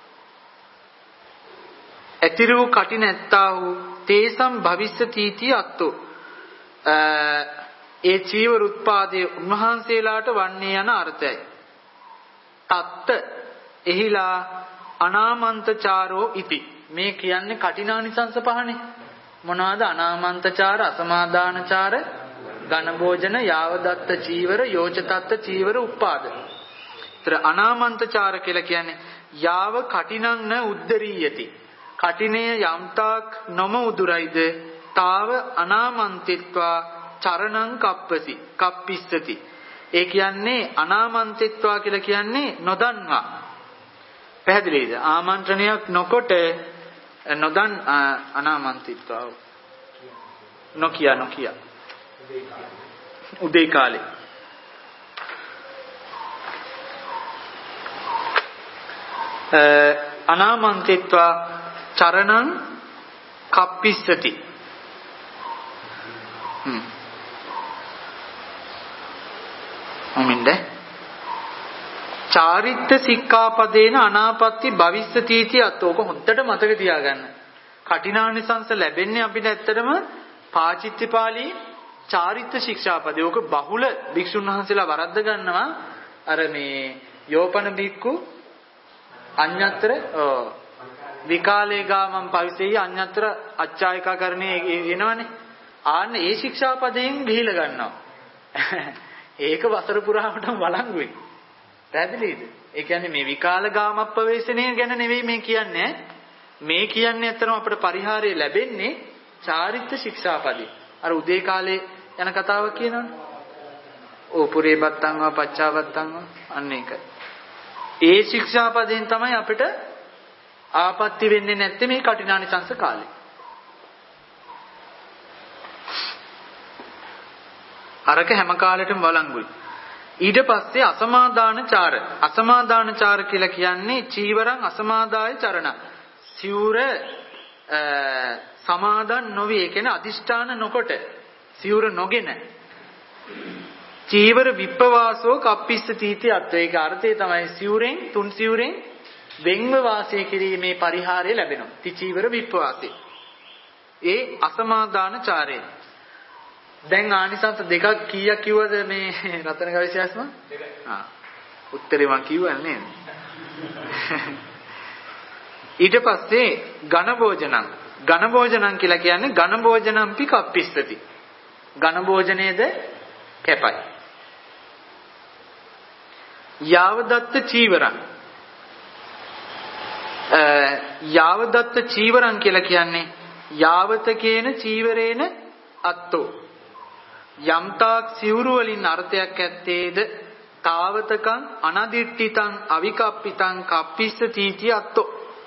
ඇතිරු කටින ඇත්තාහු තේසම් භවිස්සතිති අත්තෝ ඒ චීවර උත්පාදයේ උන්වහන්සේලාට වන්නේ යන අර්ථයයි. තත්ත එහිලා අනාමන්තචාරෝ ඉති මේ කියන්නේ කටිනානිසංස පහනේ. මොනවාද? අනාමන්තචාර, අසමාදානචාර, ඝන භෝජන, යාවදත්ත චීවර, යෝචතත්ත චීවර උප්පාද. ඒතර අනාමන්තචාර කියලා කියන්නේ යාව කටිනං න උද්දරීයති. කටිනේ යම්තාක් නොම උදුරයිද තාව අනාමන්තිත්වා චරණං කප්පසි කප්පිස්සති. ඒ කියන්නේ අනාමන්තිත්වා කියලා කියන්නේ නොදන්වා. පැහැදිලිද? ආමන්ත්‍රණයක් නොකොට නොදන් අනාමන්තිත්වා නොකිය නොකිය උදේ කාලේ අනාමන්තිත්වා චරණං කප්පිස්සති. හ්ම් මොමින්ද චාරිත්ත සික්ඛාපදේන අනාපත්‍ති භවිස්සතිති අතෝක හොඳට මතක තියාගන්න. කටිනානිසංස ලැබෙන්නේ අපිට ඇත්තටම පාචිත්‍යපාලී චාරිත්ත ශික්ෂාපදේ. ඕක බහුල භික්ෂුන් වහන්සේලා වරද්ද ගන්නවා. අර මේ යෝපන බික්කු අඤ්ඤතර විකාලේ ගාමම් පවිසෙයි අඤ්ඤතර අච්චායකා කරන්නේ එනවනේ. ආන්න ඒ ශික්ෂාපදයෙන් ගිහිලා ගන්නවා. ඒක වසර පුරාමටම වළංගුයි. පැහැදිලිද? ඒ කියන්නේ මේ විකාල ගාමප්පවේශණය ගැන නෙවෙයි මේ කියන්නේ. මේ කියන්නේ අතරම අපිට පරිහාරය ලැබෙන්නේ චාරිත්‍ර ශික්ෂාපදේ. අර උදේ කාලේ යන කතාවක් කියනවනේ. ඕපුරේ බත්තංවා පච්චාවත්තංවා අන්න ඒකයි. ඒ ශික්ෂාපදයෙන් තමයි අපිට ආපත්‍ති වෙන්නේ නැත්තේ මේ කටිනානිසංස කාලේ. අරක හැම කාලෙටම වළංගුයි. ඊට පස්සේ අසමාදානචාර. අසමාදානචාර කියලා කියන්නේ චීවරං අසමාදාය චරණ. සිවුර සමාදන් නොවි. ඒ කියන්නේ අදිෂ්ඨාන නොකොට සිවුර නොගෙන චීවර විප්පවාසෝ කප්පිස්සතිති අත්. ඒක අර්ථය තමයි සිවුරෙන් තුන් සිවුරෙන් වෙන්ව වාසය කිරීමේ පරිහාරය ලැබෙනවා. ති චීවර විප්පවාසේ. ඒ අසමාදානචාරය. දැන් ආනිසංස දෙකක් කීයක් කිව්වද මේ රතන ගවිසයස්ම? දෙකයි. ආ. උත්තරේ මම කිව්වනේ නේද? ඊට පස්සේ ඝන භෝජනං. ඝන භෝජනං කියලා කියන්නේ ඝන භෝජනං පිකප්පිස්සති. ඝන භෝජනයේද කැපයි. යාවදත්ත චීවරං. යාවදත්ත චීවරං කියලා කියන්නේ යාවත කේන චීවරේන අත්තෝ. යම්තාක් සිවුරු වලින් අර්ථයක් ඇත්තේද තාවතකං අනදිට්ඨිතං අවිකප්පිතං කප්පිස්සතිති අත්තෝ.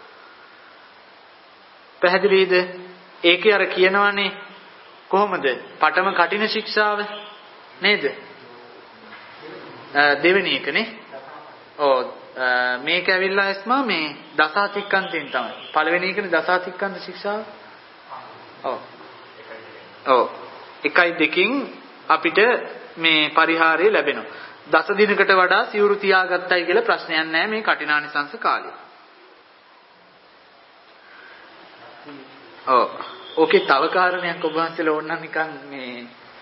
පැහැදිලිද? ඒකේ අර කියනවානේ කොහොමද? පඨම කටින ශික්ෂාව නේද? දෙවෙනි එකනේ. ඔව් මේක ඇවිල්ලා එස්මා මේ දසාතික්කන්තෙන් තමයි. පළවෙනි එකනේ දසාතික්කන්ත ශික්ෂාව. ඔව්. ඔව්. එකයි දෙකකින් අපිට මේ පරිහාරය ලැබෙනවා. දස දිනකට වඩා සිවුරු තියාගත්තයි කියලා ප්‍රශ්නයක් නැහැ මේ කටිනානිසංස කාලේ. ඔව්. ඕකේ තව කාරණයක් ඔබ වහන්සේලා ඕනනම් නිකන් මේ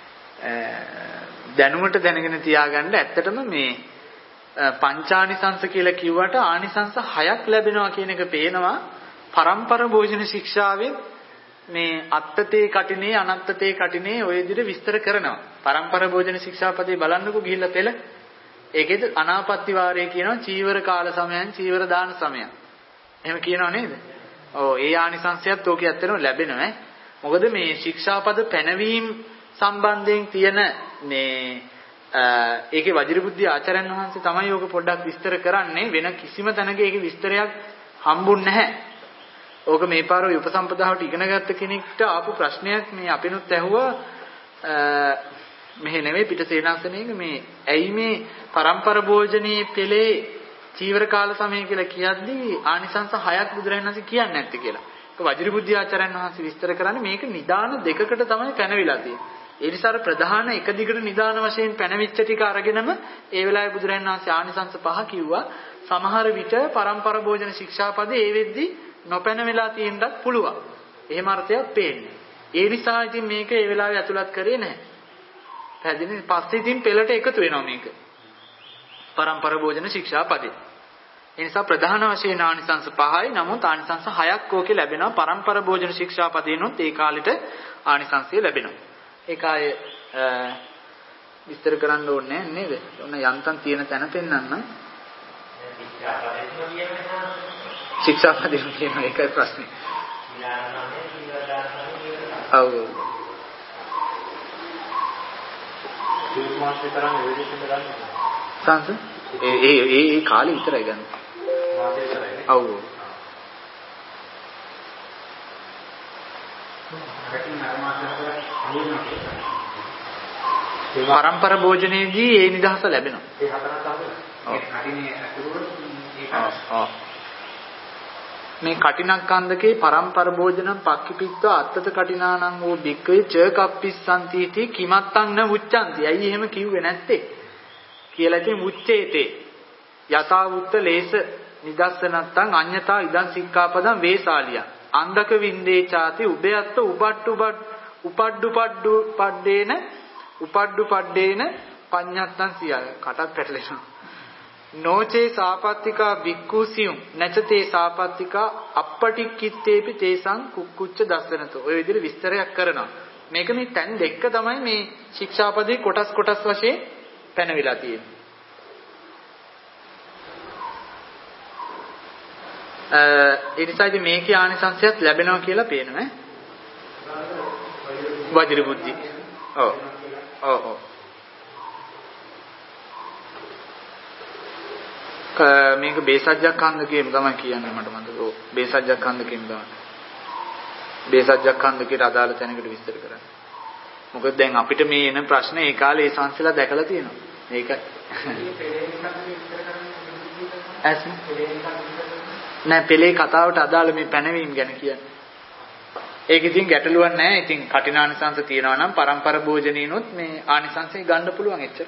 දැනුමට දැනගෙන තියාගන්න. ඇත්තටම මේ පංචානිසංස කියලා කිව්වට ආනිසංස හයක් ලැබෙනවා කියන එක පේනවා. පරම්පර භෝජන ශික්ෂාවේ මේ අත්තතේ කටිනේ අනත්තතේ කටිනේ ඔය විදිහට විස්තර කරනවා. පරම්පර භෝජන ශික්ෂාපදේ බලන්නකෝ ගිහිල්ලා පෙළ. ඒකෙද අනාපත්‍ති වාරය කියනවා චීවර කාල සමයන් චීවර දාන සමයන්. එහෙම කියනවා නේද? ඔව් ඒ ආනිසංසයත් ඕකේ ඇත්තටම ලැබෙනවා ඈ. මොකද මේ ශික්ෂාපද පැනවීම සම්බන්ධයෙන් තියෙන මේ ඒකේ වජිරබුද්ධි ආචාර්යන් වහන්සේ තමයි ඕක පොඩ්ඩක් විස්තර කරන්නේ. වෙන කිසිම තැනක ඒකේ විස්තරයක් හම්බුන්නේ නැහැ. ඕක මේ පාර උපසම්පදාවට ඉගෙන ගත්ත කෙනෙක්ට ආපු ප්‍රශ්නයක් මේ අපිනුත් ඇහුවා. මෙහෙ නෙවෙයි පිටසේනාසනයක මේ ඇයි මේ පරම්පර භෝජනයේ පෙළේ චීවර කාල සමය කියලා කියද්දී ආනිසංස හයක් බුදුරජාණන් වහන්සේ කියන්නේ නැත්තේ කියලා. ඒක වජිරබුද්ධි ආචාර්යන් වහන්සේ විස්තර කරන්නේ මේක නිදාන දෙකකට තමයි පැනවිලා තියෙන්නේ. ඒ නිසා ප්‍රධාන එක දිගට නිදාන වශයෙන් පැනවිච්ච ටික අරගෙනම ඒ වෙලාවේ බුදුරජාණන් වහන්සේ ආනිසංස පහ කිව්වා. සමහර විට පරම්පර භෝජන ශික්ෂාපදේ ඒ වෙද්දි නොපැන වෙලා තියෙන්නත් පුළුවන්. එහෙම අර්ථයක් පේන්නේ. ඒ නිසා ඉතින් මේක ඒ වෙලාවේ ඇතුළත් කරේ නැහැ. පැහැදිලිද? පස්සේ ඉතින් පෙළට එකතු වෙනවා මේක. පරම්පර භෝජන ශික්ෂාපදේ. ඒ නිසා ප්‍රධාන වශයෙන් ආනිසංස පහයි. නමුත් ආනිසංස හයක් ඕකේ ලැබෙනවා. පරම්පර භෝජන ශික්ෂාපදේනොත් ඒ කාලෙට ආනිසංසය ලැබෙනවා. ඒක ආය විස්තර කරන්න ඕනේ නේද? ඔන්න යන්තම් තියෙන තැන පෙන්වන්න. ශික්ෂාපදේ කියන එකයි ප්‍රශ්නේ. ඔව්. මාසේ තරම් එවිදෙන්න ගන්න. සංස ඒ ඒ ඒ කාලේ විතරයි ගන්න. මාසේ විතරයි. ඔව්. පරම්පර භෝජනයේදී ඒ නිදහස ලැබෙනවා. ඒ හතරක් තමයි. ඒ කටිනේ අතුරුට ඒක මේ කටිනක්ඛන්දකේ පරම්පර භෝජනම් පක්ඛිපිත්වා අත්තත කටිනානං වූ බික්කවේ ච කප්පිස්සන්තිති කිමත්තං න උච්චන්ති. අයි එහෙම කිව්වේ නැත්තේ කියලා ඉතින් උච්චේතේ යථා උත්ත ලේස නිදස්සනත්තං අඤ්ඤතා ඉදං සික්ඛාපදං වේසාලියං අංගක වින්දේ ചാති උබයත්ත උපට්ටු උපඩ්ඩු පඩ්ඩු පඩ්ඩේන උපඩ්ඩු පඩ්ඩේන පඤ්ඤත්තං සියය. කටක් පැටලෙනවා. නොචේ සාපත්තිකා වික්කුසියුම් නැචතේ සාපත්තිකා අපටික්කිත්තේපි තේසං කුක්කුච්ච දස්සනතෝ. ඔය විදිහට විස්තරයක් කරනවා. මේක මේ තැන් දෙක තමයි මේ ශික්ෂාපදේ කොටස් කොටස් වශයෙන් පැනවිලා තියෙන්නේ. ඒ නිසා ඉතින් මේකේ ආනිසංසයත් ලැබෙනවා කියලා පේනවා ඈ. වජිර බුද්ධි. ඔව්. ඔව් ඔව්. මේක බේසජ්ජක්ඛන්දකේම තමයි කියන්නේ මට මතක. ඔව් බේසජ්ජක්ඛන්දකේම තමයි. බේසජ්ජක්ඛන්දකේට අදාළ තැනකට විස්තර කරන්නේ. මොකද දැන් අපිට මේ එන ප්‍රශ්න ඒ කාලේ ඒ සංසලා දැකලා තියෙනවා. මේක ඇස් නෑ පෙළේ කතාවට අදාළ මේ පැනවීම ගැන කියන්නේ. ඒක ඉතින් ගැටලුවක් නෑ. ඉතින් කටිනානිසංස තියනවා නම් පරම්පර භෝජනීනොත් මේ ආනිසංසය ගන්න පුළුවන් එච්චර.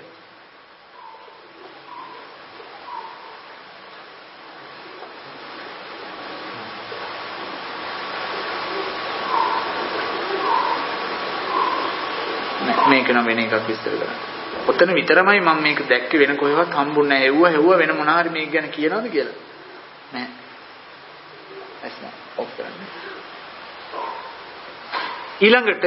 මේක නම් වෙන එකක් විස්තර කරන්න. ඔතන විතරමයි මම මේක දැක්කේ වෙන කොහෙවත් හම්බුන්නේ නැහැ. හෙව්ව හෙව්ව වෙන මොන හරි මේක ගැන කියනවද කියලා. නෑ. එස්ම ඔෆ් කරන්න. ඊළඟට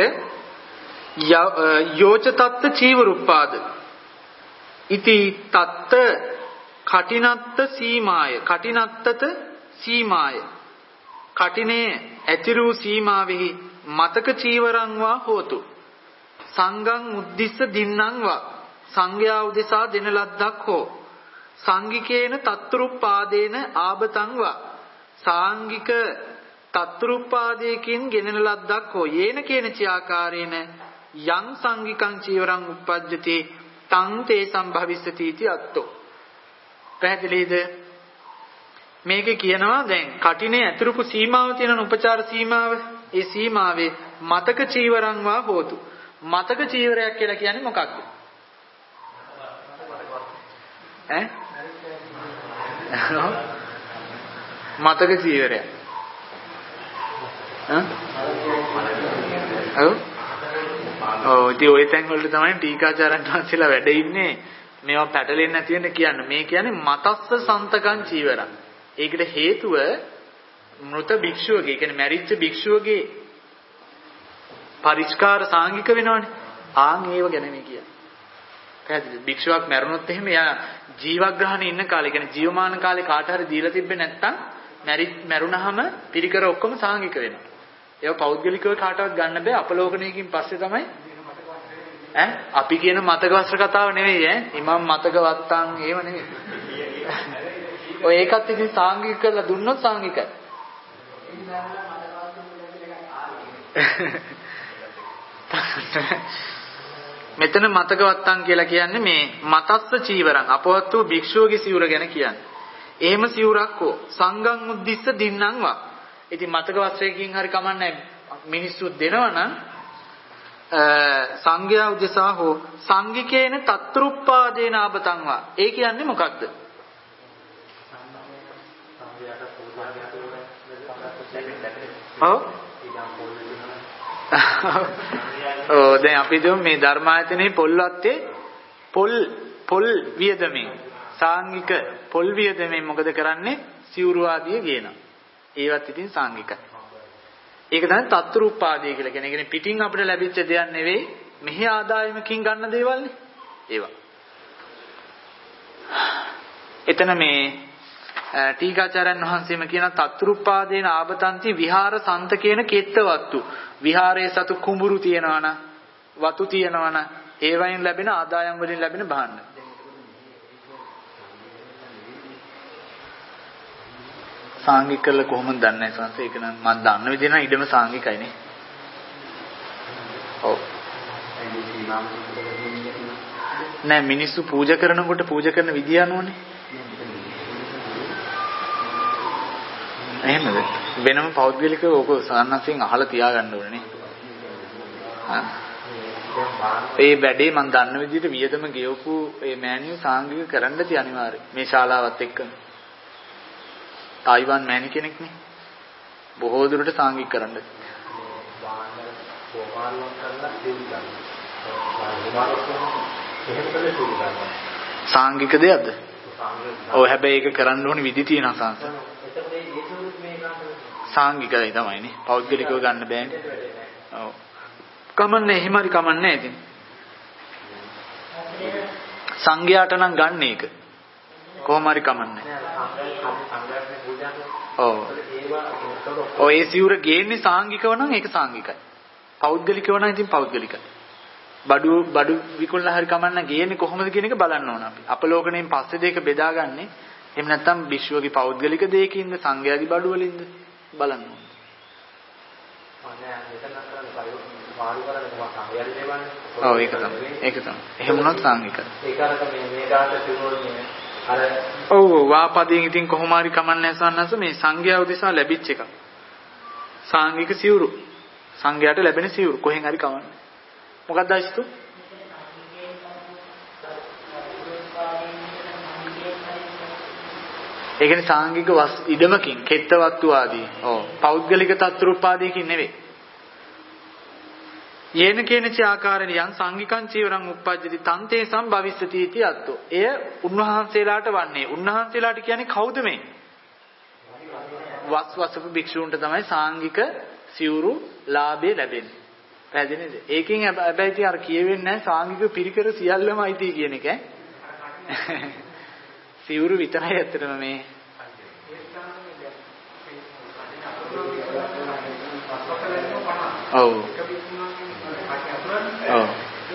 යෝච තත්ත චීවරුප්පාද. ඉති තත්ත කටිනත්ත සීමාය. කටිනත්තත සීමාය. කටිනේ ඇතිරූ සීමාවෙහි මතක චීවරං වා හෝතු. සංඝං උද්දිස්ස දින්නම් වා සංඝයා උදෙසා දෙන ලද්දක් හෝ සංඝිකේන තත්රුප්පාදේන ආබතං වා සාංගික තත්රුප්පාදයකින් ගෙනෙන ලද්දක් හෝ යේන කේන චාකාරේන යං සංඝිකං චීවරං උප්පජ්ජති තං තේ සම්භවිස්සති इति අත්තෝ. පැහැදිලිද? මේකේ කියනවා දැන් කටිනේ ඇතුරුපු සීමාව තියෙන උපචාර සීමාව. ඒ සීමාවේ මතක චීවරං වා හෝතු. මතක චීවරයක් කියලා කියන්නේ මොකක්ද? ඈ? මතක චීවරයක්. ඈ? ඔව්. ඔව් ඉතින් ওই තැන් වලට තමයි ටීකාචාර්යන් වහන්සේලා වැඩ ඉන්නේ. මේවා පැටලෙන්නේ නැති වෙන්න කියන්නේ. මේ කියන්නේ මතස්ස සන්තකං චීවරං. ඒකට හේතුව මృత භික්ෂුවගේ, කියන්නේ මැරිච්ච භික්ෂුවගේ පරිස්කාර සාංගික වෙනවනේ. ආන් ඒව ගැන මේ කියන්නේ. පැහැදිලිද? භික්ෂුවක් මැරුණොත් එහෙම එයා ජීවග්‍රහණේ ඉන්න කාලේ, කියන්නේ ජීවමාන කාලේ කාට හරි දීලා තිබ්බේ නැත්තම් මැරි මැරුණාම පිරිකර ඔක්කොම සාංගික වෙනවා. ඒවා පෞද්ගලිකව කාටවත් ගන්න බෑ. අපලෝකණයකින් පස්සේ තමයි ඈ අපි කියන මතක වස්ත්‍ර කතාව නෙවෙයි ඈ. ඉමම් මතක වත්තන් ඒව නෙවෙයි. ඔය ඒකත් ඉතින් සාංගික කරලා දුන්නොත් සාංගිකයි. මෙතන මතක වත්තන් කියලා කියන්නේ මේ මතස්ස චීවරං අපවත් වූ භික්ෂුවගේ සිවුර ගැන කියන්නේ. එහෙම සිවුරක් හෝ සංඝං උද්දිස්ස දින්නම් වා. ඉතින් මතක වස්ත්‍රයකින් හරි කමන්නේ මිනිස්සු දෙනවනම් සංඝයා උදෙසා හෝ සංඝිකේන තත්රුප්පාදේන ආපතං වා. ඒ කියන්නේ මොකක්ද? ඔව්. ඔව් දැන් අපි දුම් මේ ධර්මායතනයේ පොල්වත්තේ පොල් පොල් වියදමෙන් සාංගික පොල් වියදමෙන් මොකද කරන්නේ? සිවුරු ආදිය ගේනවා. ඒවත් ඉතින් සාංගිකයි. ඒක තමයි තත්ත්වූපාදී කියලා කියන්නේ. ඒ කියන්නේ පිටින් අපිට ලැබිච්ච දෙයක් නෙවෙයි මෙහි ආදායමකින් ගන්න දේවල්නේ. ඒවා. එතන මේ ටීකාචාර්යන් වහන්සේම කියන තත්ත්වූපාදේන ආබතන්ති විහාර සන්ත කියන කෙත්තවත්තු. විහාරයේ සතු කුඹුරු තියනවා නම් වතු තියනවා නම් ඒවයින් ලැබෙන ආදායම් වලින් ලැබෙන භාණ්ඩ. සාංගික කරලා කොහොමද දන්නේ සංස ඒක නම් මම දන්න විදිහ නම් ඉඩම සාංගිකයිනේ. ඔව්. නෑ මිනිස්සු පූජා කරනකොට පූජා කරන විදිය අනුවනේ. එහෙමද? වෙනම පෞද්ගලිකව ඕක සාන්නසින් අහලා තියාගන්න ඕනේ නේ. ඒ වැඩේ මම දන්න විදිහට වියදම ගෙවපු ඒ මෑණියෝ සාංගික කරන්න තිය අනිවාර්යයෙන්. මේ ශාලාවත් එක්කම. තායිවාන් මෑණි කෙනෙක් නේ. බොහෝ දුරට සාංගික කරන්න. සාංගික දෙයක්ද? ඔව් හැබැයි ඒක කරන්න ඕනේ විදි තියෙනවා සංස. සාංගිකයි තමයිනේ. පෞද්ගලිකව ගන්න බෑනේ. ඔව්. කමන්නේ එහෙම හරි කමන්නේ ඉතින්. සංඝයාට නම් ගන්න ඒක. කොහොම හරි කමන්නේ. ඔව්. ඔය සිවුර ගේන්නේ සාංගිකව නම් ඒක සාංගිකයි. පෞද්ගලිකව නම් ඉතින් පෞද්ගලිකයි. බඩු බඩු විකුණලා හරි කමන්න ගේන්නේ කොහොමද කියන එක බලන්න ඕන අපි. අපලෝකණයෙන් පස්සේ දෙක බෙදාගන්නේ. එහෙම නැත්නම් විශ්වගේ පෞද්ගලික දෙයකින්ද සංඝයාගේ බඩු වලින්ද බලන්න ඕන. ඔව් ඒක තමයි. ඒක තමයි. එහෙම වුණොත් සාංගිකයි. ඒක අර මේ මේ දාට තිබුණේ අර ඔව් වාපදයෙන් ඉතින් කොහොම හරි කමන්නේ නැසන්නස මේ සංඝයා උදෙසා ලැබිච්ච එක. සාංගික සිවුරු. සංඝයාට ලැබෙන සිවුරු කොහෙන් හරි කමන්නේ. මොකක්ද අයිස්තු? ඒ කියන්නේ සාංගික ඉදමකින් කෙත්තවත්තු ආදී. ඔව්. පෞද්ගලික තත්ත්වෝපාදීකින් නෙවෙයි. යේන කේනච ආකාරයෙන් යන් සංගිකං චීවරං උප්පජ්ජති තන්තේ සම්භවිස්සති इति අත්තෝ. එය උන්වහන්සේලාට වන්නේ. උන්වහන්සේලාට කියන්නේ කවුද මේ? වස්වසපු භික්ෂූන්ට තමයි සාංගික සිවුරු ලාභය ලැබෙන්නේ. පැහැදිලිද? ඒකෙන් හැබැයි ඉතින් අර කියවෙන්නේ නැහැ සාංගික පිරිකර සියල්ලම අයිති කියන එක. සිවුරු විතරයි ඇත්තටම මේ. ඔව්. ඔව්.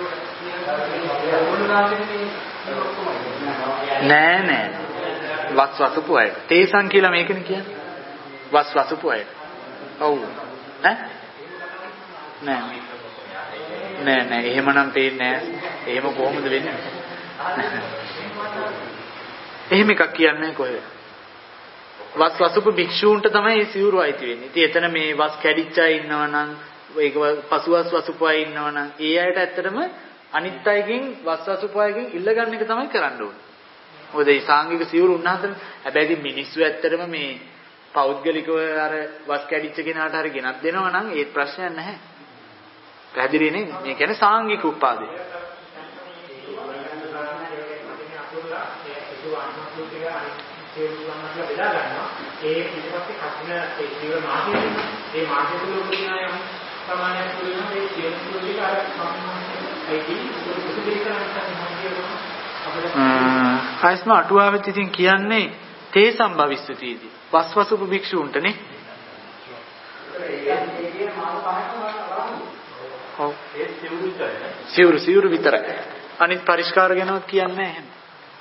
නෑ නෑ. වස් වසපු අය. තේසං කියලා මේකනේ කියන්නේ. වස් වසපු අය. ඔව්. ඈ? නෑ. නෑ නෑ එහෙමනම් පේන්නේ නෑ. එහෙම කොහොමද වෙන්නේ? එහෙම එකක් කියන්නේ කොහෙද? වස් වසපු භික්ෂූන්ට තමයි මේ සිවුරු අයිති වෙන්නේ. ඉතින් එතන මේ වස් කැඩිච්ච අය ඉන්නවනම් ඒක පසුවස් වසපු අය ඉන්නවනම් ඒ අයට ඇත්තටම අනිත් අයගෙන් වස් වසපු අයගෙන් ඉල්ල ගන්න එක තමයි කරන්න ඕනේ. මොකද මේ සාංගික සිවුරු උන්වහන්සේ හැබැයි ඉතින් මිනිස්සු ඇත්තටම මේ පෞද්ගලිකව අර වස් කැඩිච්ච කෙනාට හරි ගෙනත් දෙනවා නම් ඒ ප්‍රශ්නයක් නැහැ. පැහැදිලි නේද? මේ කියන්නේ සාංගික උපාදේ. ඒ පිටපස්සේ කටින ඒ ජීව මාර්ගයේ ඒ මාර්ගය තුල උපදින යම් සමානයක් තුලින් මේ ජීව තුලින් අර සම්මානයි ආයස්ම අටුවාවෙත් ඉතින් කියන්නේ තේ සම්භවිස්සතිදී වස්වසුප භික්ෂූන්ටනේ. ඔව්. ඒ සිවුරු විතරයි. සිවුරු සිවුරු විතරයි. අනිත් පරිස්කාර ගැනවත් කියන්නේ නැහැ එහෙම.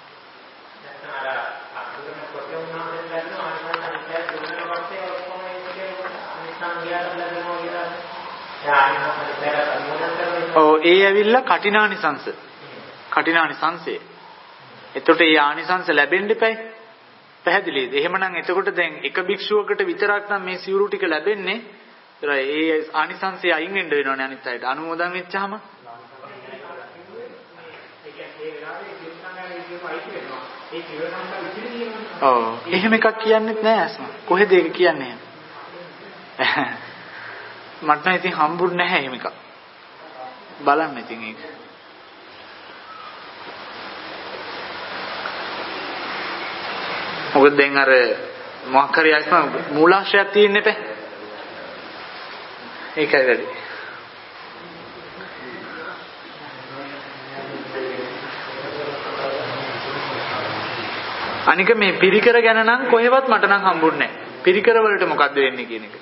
ඔව් ඒ ඇවිල්ලා කටිනානිසංශ. කටිනානිසංශේ. එතකොට ඒ ආනිසංශ ලැබෙන්න එපයි. පැහැදිලිද? එහෙමනම් එතකොට දැන් එක භික්ෂුවකට විතරක් නම් මේ සිවුරු ටික ලැබෙන්නේ. ඒ ආනිසංශය අයින් වෙන්න වෙනවනේ අනිත් අයට. අනුමෝදන් වෙච්චාම. ඔව්. එහෙම එකක් කියන්නෙත් නෑ අස්ම. කොහෙද ඒක කියන්නේ? මට නම් ඉතින් හම්බුනේ නැහැ එහෙම එකක්. බලන්න ඉතින් ඒක. මොකද දැන් අර මොකක් හරි අස්ම මූලාශ්‍රයක් තියෙන්න එපා. ඒකයි වැඩි. අනික මේ පිරිකර ගැන නම් කොහෙවත් මට නම් හම්බුන්නේ නැහැ. පිරිකර වලට මොකද්ද වෙන්නේ කියන එක.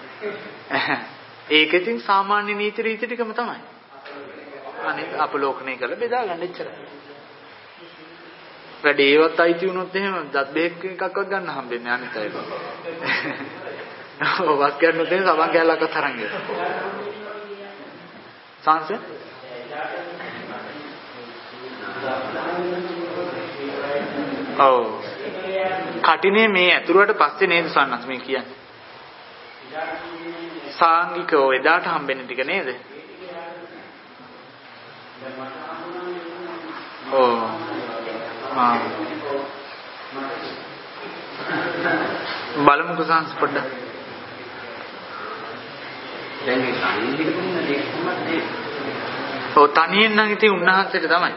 ඒක ඉතින් සාමාන්‍ය නීති රීති ටිකම තමයි. අනිත් අපලෝකණය කරලා බෙදා ගන්න එච්චරයි. වැඩි ඒවත් අයිති වුණොත් එහෙම දත් බෙහෙත් එකක්වත් ගන්න හම්බෙන්නේ අනිත් අයට. ඔව් වත් ගන්නොත් එහෙම සබන් කැලලක්වත් තරංග වෙනවා. සංස ඔව් කටිනේ මේ ඇතුළට පස්සේ නේද සන්නස් මේ කියන්නේ. සාංගිකව එදාට හම්බෙන්න ටික නේද? ඔව් ආ බලමුකෝ සංස් පොඩ්ඩක්. දැන් මේ සාංගික දුන්න දෙයක් තමයි. ඔව් තනියෙන් නම් ඉතින් උන්වහන්සේට තමයි.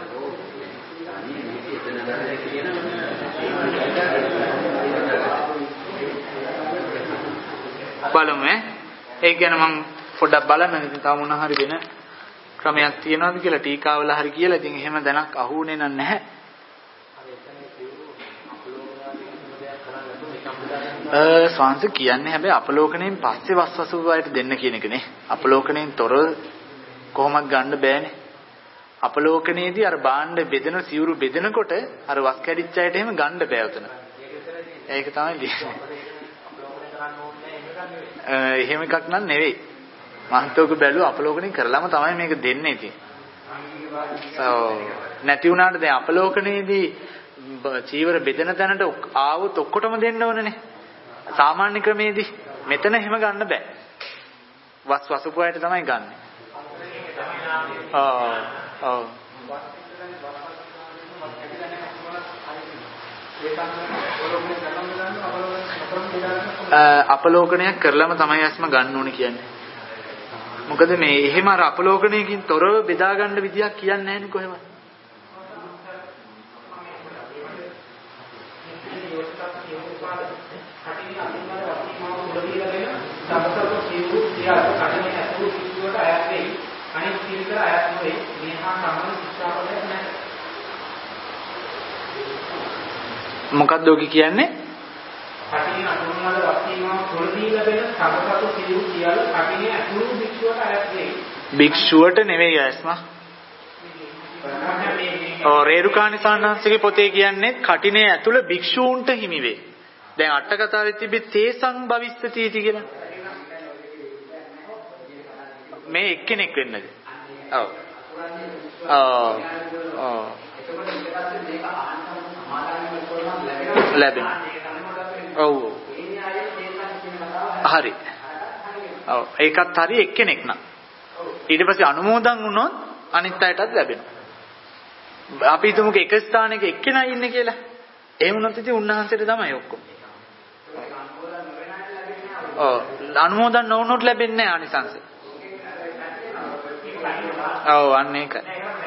බලමු ඈ ඒක ගැන මම පොඩ්ඩක් බලන්න. ඉතින් තාම මොන හරි වෙන ක්‍රමයක් තියනවාද කියලා ටීකාවල හරි කියලා. ඉතින් එහෙම දැනක් අහුුනේ නැහැ. අ ස්වාංශ කියන්නේ හැබැයි අපලෝකණයෙන් පස්සේ වස්වසු වලට දෙන්න කියන එකනේ. අපලෝකණයෙන් තොර කොහොමද ගන්න බෑනේ. අපලෝකණයේදී අර බාණ්ඩ බෙදෙන සිවුරු බෙදෙනකොට අර වස් කැඩිච්ච අයට එහෙම ගන්න බෑ උතන. ඒක තමයි ලියන්නේ. එහෙම එකක් නන් නෙවෙයි. මහන්තෝක බැලුව අපලෝකණය කරලාම තමයි මේක දෙන්නේ ඉතින්. ඔව් නැති වුණාට දැන් අපලෝකණයේදී චීවර බෙදෙන තැනට ආවොත් ඔක්කොටම දෙන්න ඕනනේ. සාමාන්‍ය ක්‍රමයේදී මෙතන එහෙම ගන්න බෑ. වස් වසුපු අයට තමයි ගන්න. ඔව් ඔව් අපලෝකණයක් කරලම තමයි අස්ම ගන්න ඕනේ කියන්නේ. මොකද මේ එහෙම අර අපලෝකණයකින් තොරව බෙදා ගන්න විදියක් කියන්නේ නැහැ නේ කොහෙවත්. මොකක්ද ඔක කියන්නේ? කටිනේ අතුරුනාද වස්තිමාව පොළදී ලැබෙන සබසතු සිව් සියල්ල කටිනේ අතුරු භික්ෂුවට අයත් වෙයි. භික්ෂුවට නෙවෙයි අයස්මා. ඔව් රේරුකාණි සාන්නාංශගේ පොතේ කියන්නේ කටිනේ ඇතුළ භික්ෂූන්ට හිමි වේ. දැන් අට කතාවේ තිබෙත් තේසං භවිස්සති කියලා. මේ එක්කෙනෙක් වෙන්නද? ඔව්. ඔව්. ඔව්. ලැබෙන. ඔව්. හරි. ඔව් ඒකත් හරි එක්කෙනෙක් නම්. ඊට පස්සේ අනුමෝදන් වුණොත් අනිත් අයටත් ලැබෙනවා. අපි හිතමුකෝ එක ස්ථානයක එක්කෙනා ඉන්නේ කියලා. එහෙම වුණොත් ඉතින් උන්වහන්සේට තමයි ඔක්කොම. ඔව් අනුමෝදන් නොවුනොත් ලැබෙන්නේ නැහැ ආනිසංස. ඔව් අන්න ඒකයි.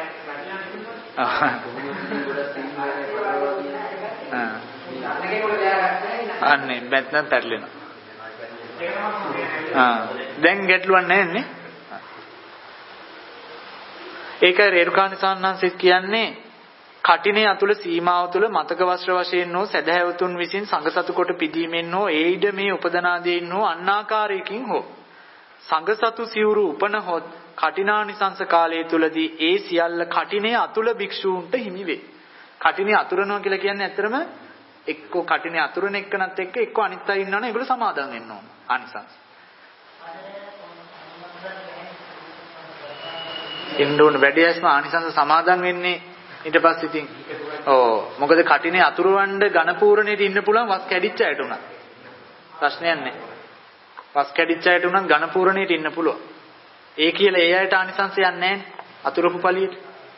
අනේ බැත්නම් පැටලෙනවා. ආ දැන් ගැටලුවක් නැහැ නේ. ඒකයි රේරුකාණි සාන්නාංශෙත් කියන්නේ කටිනේ අතුල සීමාව තුල මතක වස්ත්‍ර වශයෙන් හෝ සදහැවතුන් විසින් සංඝසතු කොට පිදීමෙන් හෝ ඒයිඩ මේ උපදනාදීන් හෝ අන්නාකාරයකින් හෝ සංඝසතු සිවුරු උපනහොත් කටිනානිසංස කාලය තුලදී ඒ සියල්ල කටිනේ අතුල භික්ෂූන්ට හිමි වේ. කටිනේ අතුරනවා කියලා කියන්නේ ඇත්තරම එක්කෝ කටිනේ අතුරන එක්කනත් එක්ක එක්කෝ අනිත් අය ඉන්නවනේ ඒගොල්ලෝ සමාදන් වෙන්න ඕන. ආනිසංස. ඉන්නෝන වැඩියස්ම ආනිසංස සමාදන් වෙන්නේ ඊට පස්සේ ඉතින් ඕ මොකද කටිනේ අතුරවන්න ඝන පූර්ණේට ඉන්න පුළුවන් වස් කැඩිච්ච අයට උනත් ප්‍රශ්නයක් නැහැ. වස් කැඩිච්ච අයට උනත් ඝන පූර්ණේට ඉන්න පුළුවන්. ඒ කියලා ඒ අයට ආනිසංස යන්නේ නැහැ අතුරුපු පළියට.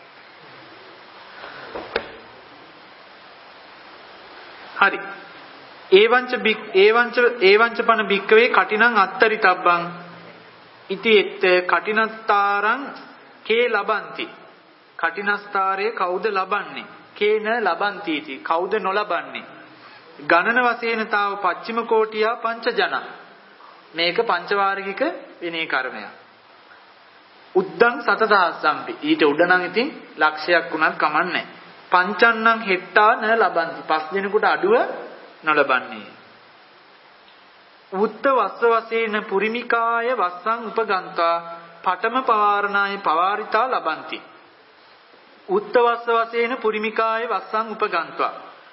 හරි. ඒවංච බික් ඒවංච ඒවංච පන බික්කවේ කටිනං අත්තරි තබ්බං ඉති එත් කටිනස්තරං කේ ලබಂತಿ. කටිනස්තරයේ කවුද ලබන්නේ? කේන ලබಂತಿ इति. කවුද නොලබන්නේ? ගණන වශයෙන් තාව පච්චිම කෝටියා පංච ජන. මේක පංචවාර්ගික විනී කර්මයක්. උද්දං සතදහස්සම්පි. ඊට උඩ නම් ඉතින් ලක්ෂයක් වුණත් කමන්නේ. පංචන්නං හෙට්ටා න ලබಂತಿ. පස් දිනකට අඩුව නොලබන්නේ. උත්ත වස්ස වශයෙන් පුරිමිකාය වස්සං උපගන්තා පඨම පවාරණාය පවාරිතා ලබಂತಿ. උත්ත වස්ස වශයෙන් පුරිමිකාය වස්සං උපගන්තා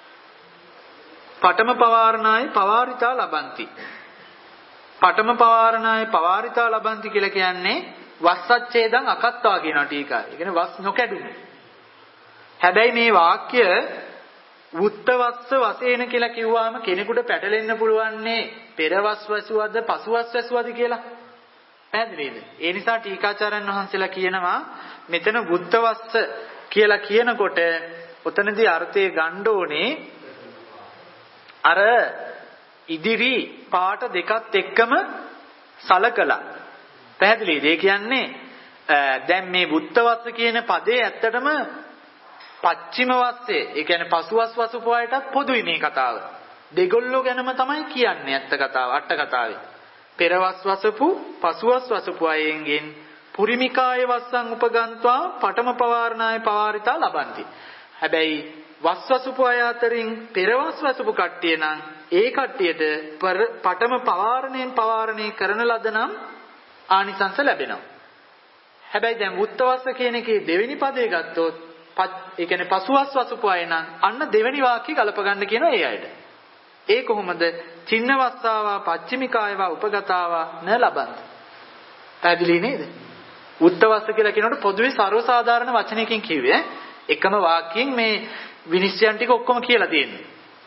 පඨම පවාරණාය පවාරිතා ලබಂತಿ. පඨම පවාරණාය පවාරිතා ලබಂತಿ කියලා කියන්නේ වස්සච්ඡේදං අකත්වා කියන ටීකා. ඒ කියන්නේ වස් නොකැඩුනේ. හැබැයි මේ වාක්‍ය උත්තවස්ස වශයෙන් කියලා කිව්වම කෙනෙකුට පැටලෙන්න පුළුවන්නේ පෙරවස් වැසුවද පසුවස් වැසුවද කියලා. පැහැදිලිද? ඒ නිසා ටීකාචාර්යන් වහන්සේලා කියනවා මෙතන උත්තවස්ස කියලා කියනකොට ඔතනදී අර්ථය ගන්න ඕනේ අර ඉදිරි පාට දෙකත් එක්කම සලකලා. පැහැදිලිද? ඒ කියන්නේ දැන් මේ උත්තවස්ස කියන පදේ ඇත්තටම පච්චිම වස්සේ ඒ කියන්නේ පසුවස් වසුපුවයටත් පොදුයි මේ කතාව. දෙගොල්ලෝ ගැනම තමයි කියන්නේ ඇත්ත කතාව අට කතාවේ. පෙරවස් වසපු පසුවස් වසපු අයෙන්ගෙන් පුරිමිකාය වස්සං උපගන්වා පඨම පවාරණාය පවාරිතා ලබಂತಿ. හැබැයි වස් වසපු අය අතරින් පෙරවස් වසපු කට්ටිය නම් ඒ කට්ටියට පඨම පවාරණයෙන් පවාරණේ කරන ලද නම් ආනිසංස ලැබෙනවා. හැබැයි දැන් උත්තවස්ස කියන එකේ දෙවෙනි පදේ ගත්තොත් ඒ කියන්නේ පසුවස් වසපු අය නම් අන්න දෙවෙනි වාක්‍ය ගලප ගන්න කියනවා ඒ අයට. ඒ කොහොමද? චින්නවස්සාවා පච්චිමිකායවා උපගතාවා න ලබಂತಿ. පැහැදිලි නේද? උත්තවස්ස කියලා කියනකොට පොදුවේ ਸਰව සාධාරණ වචනයකින් කිව්වේ එකම වාක්‍යයෙන් මේ විනිශ්චයන් ටික ඔක්කොම කියලා තියෙනවා.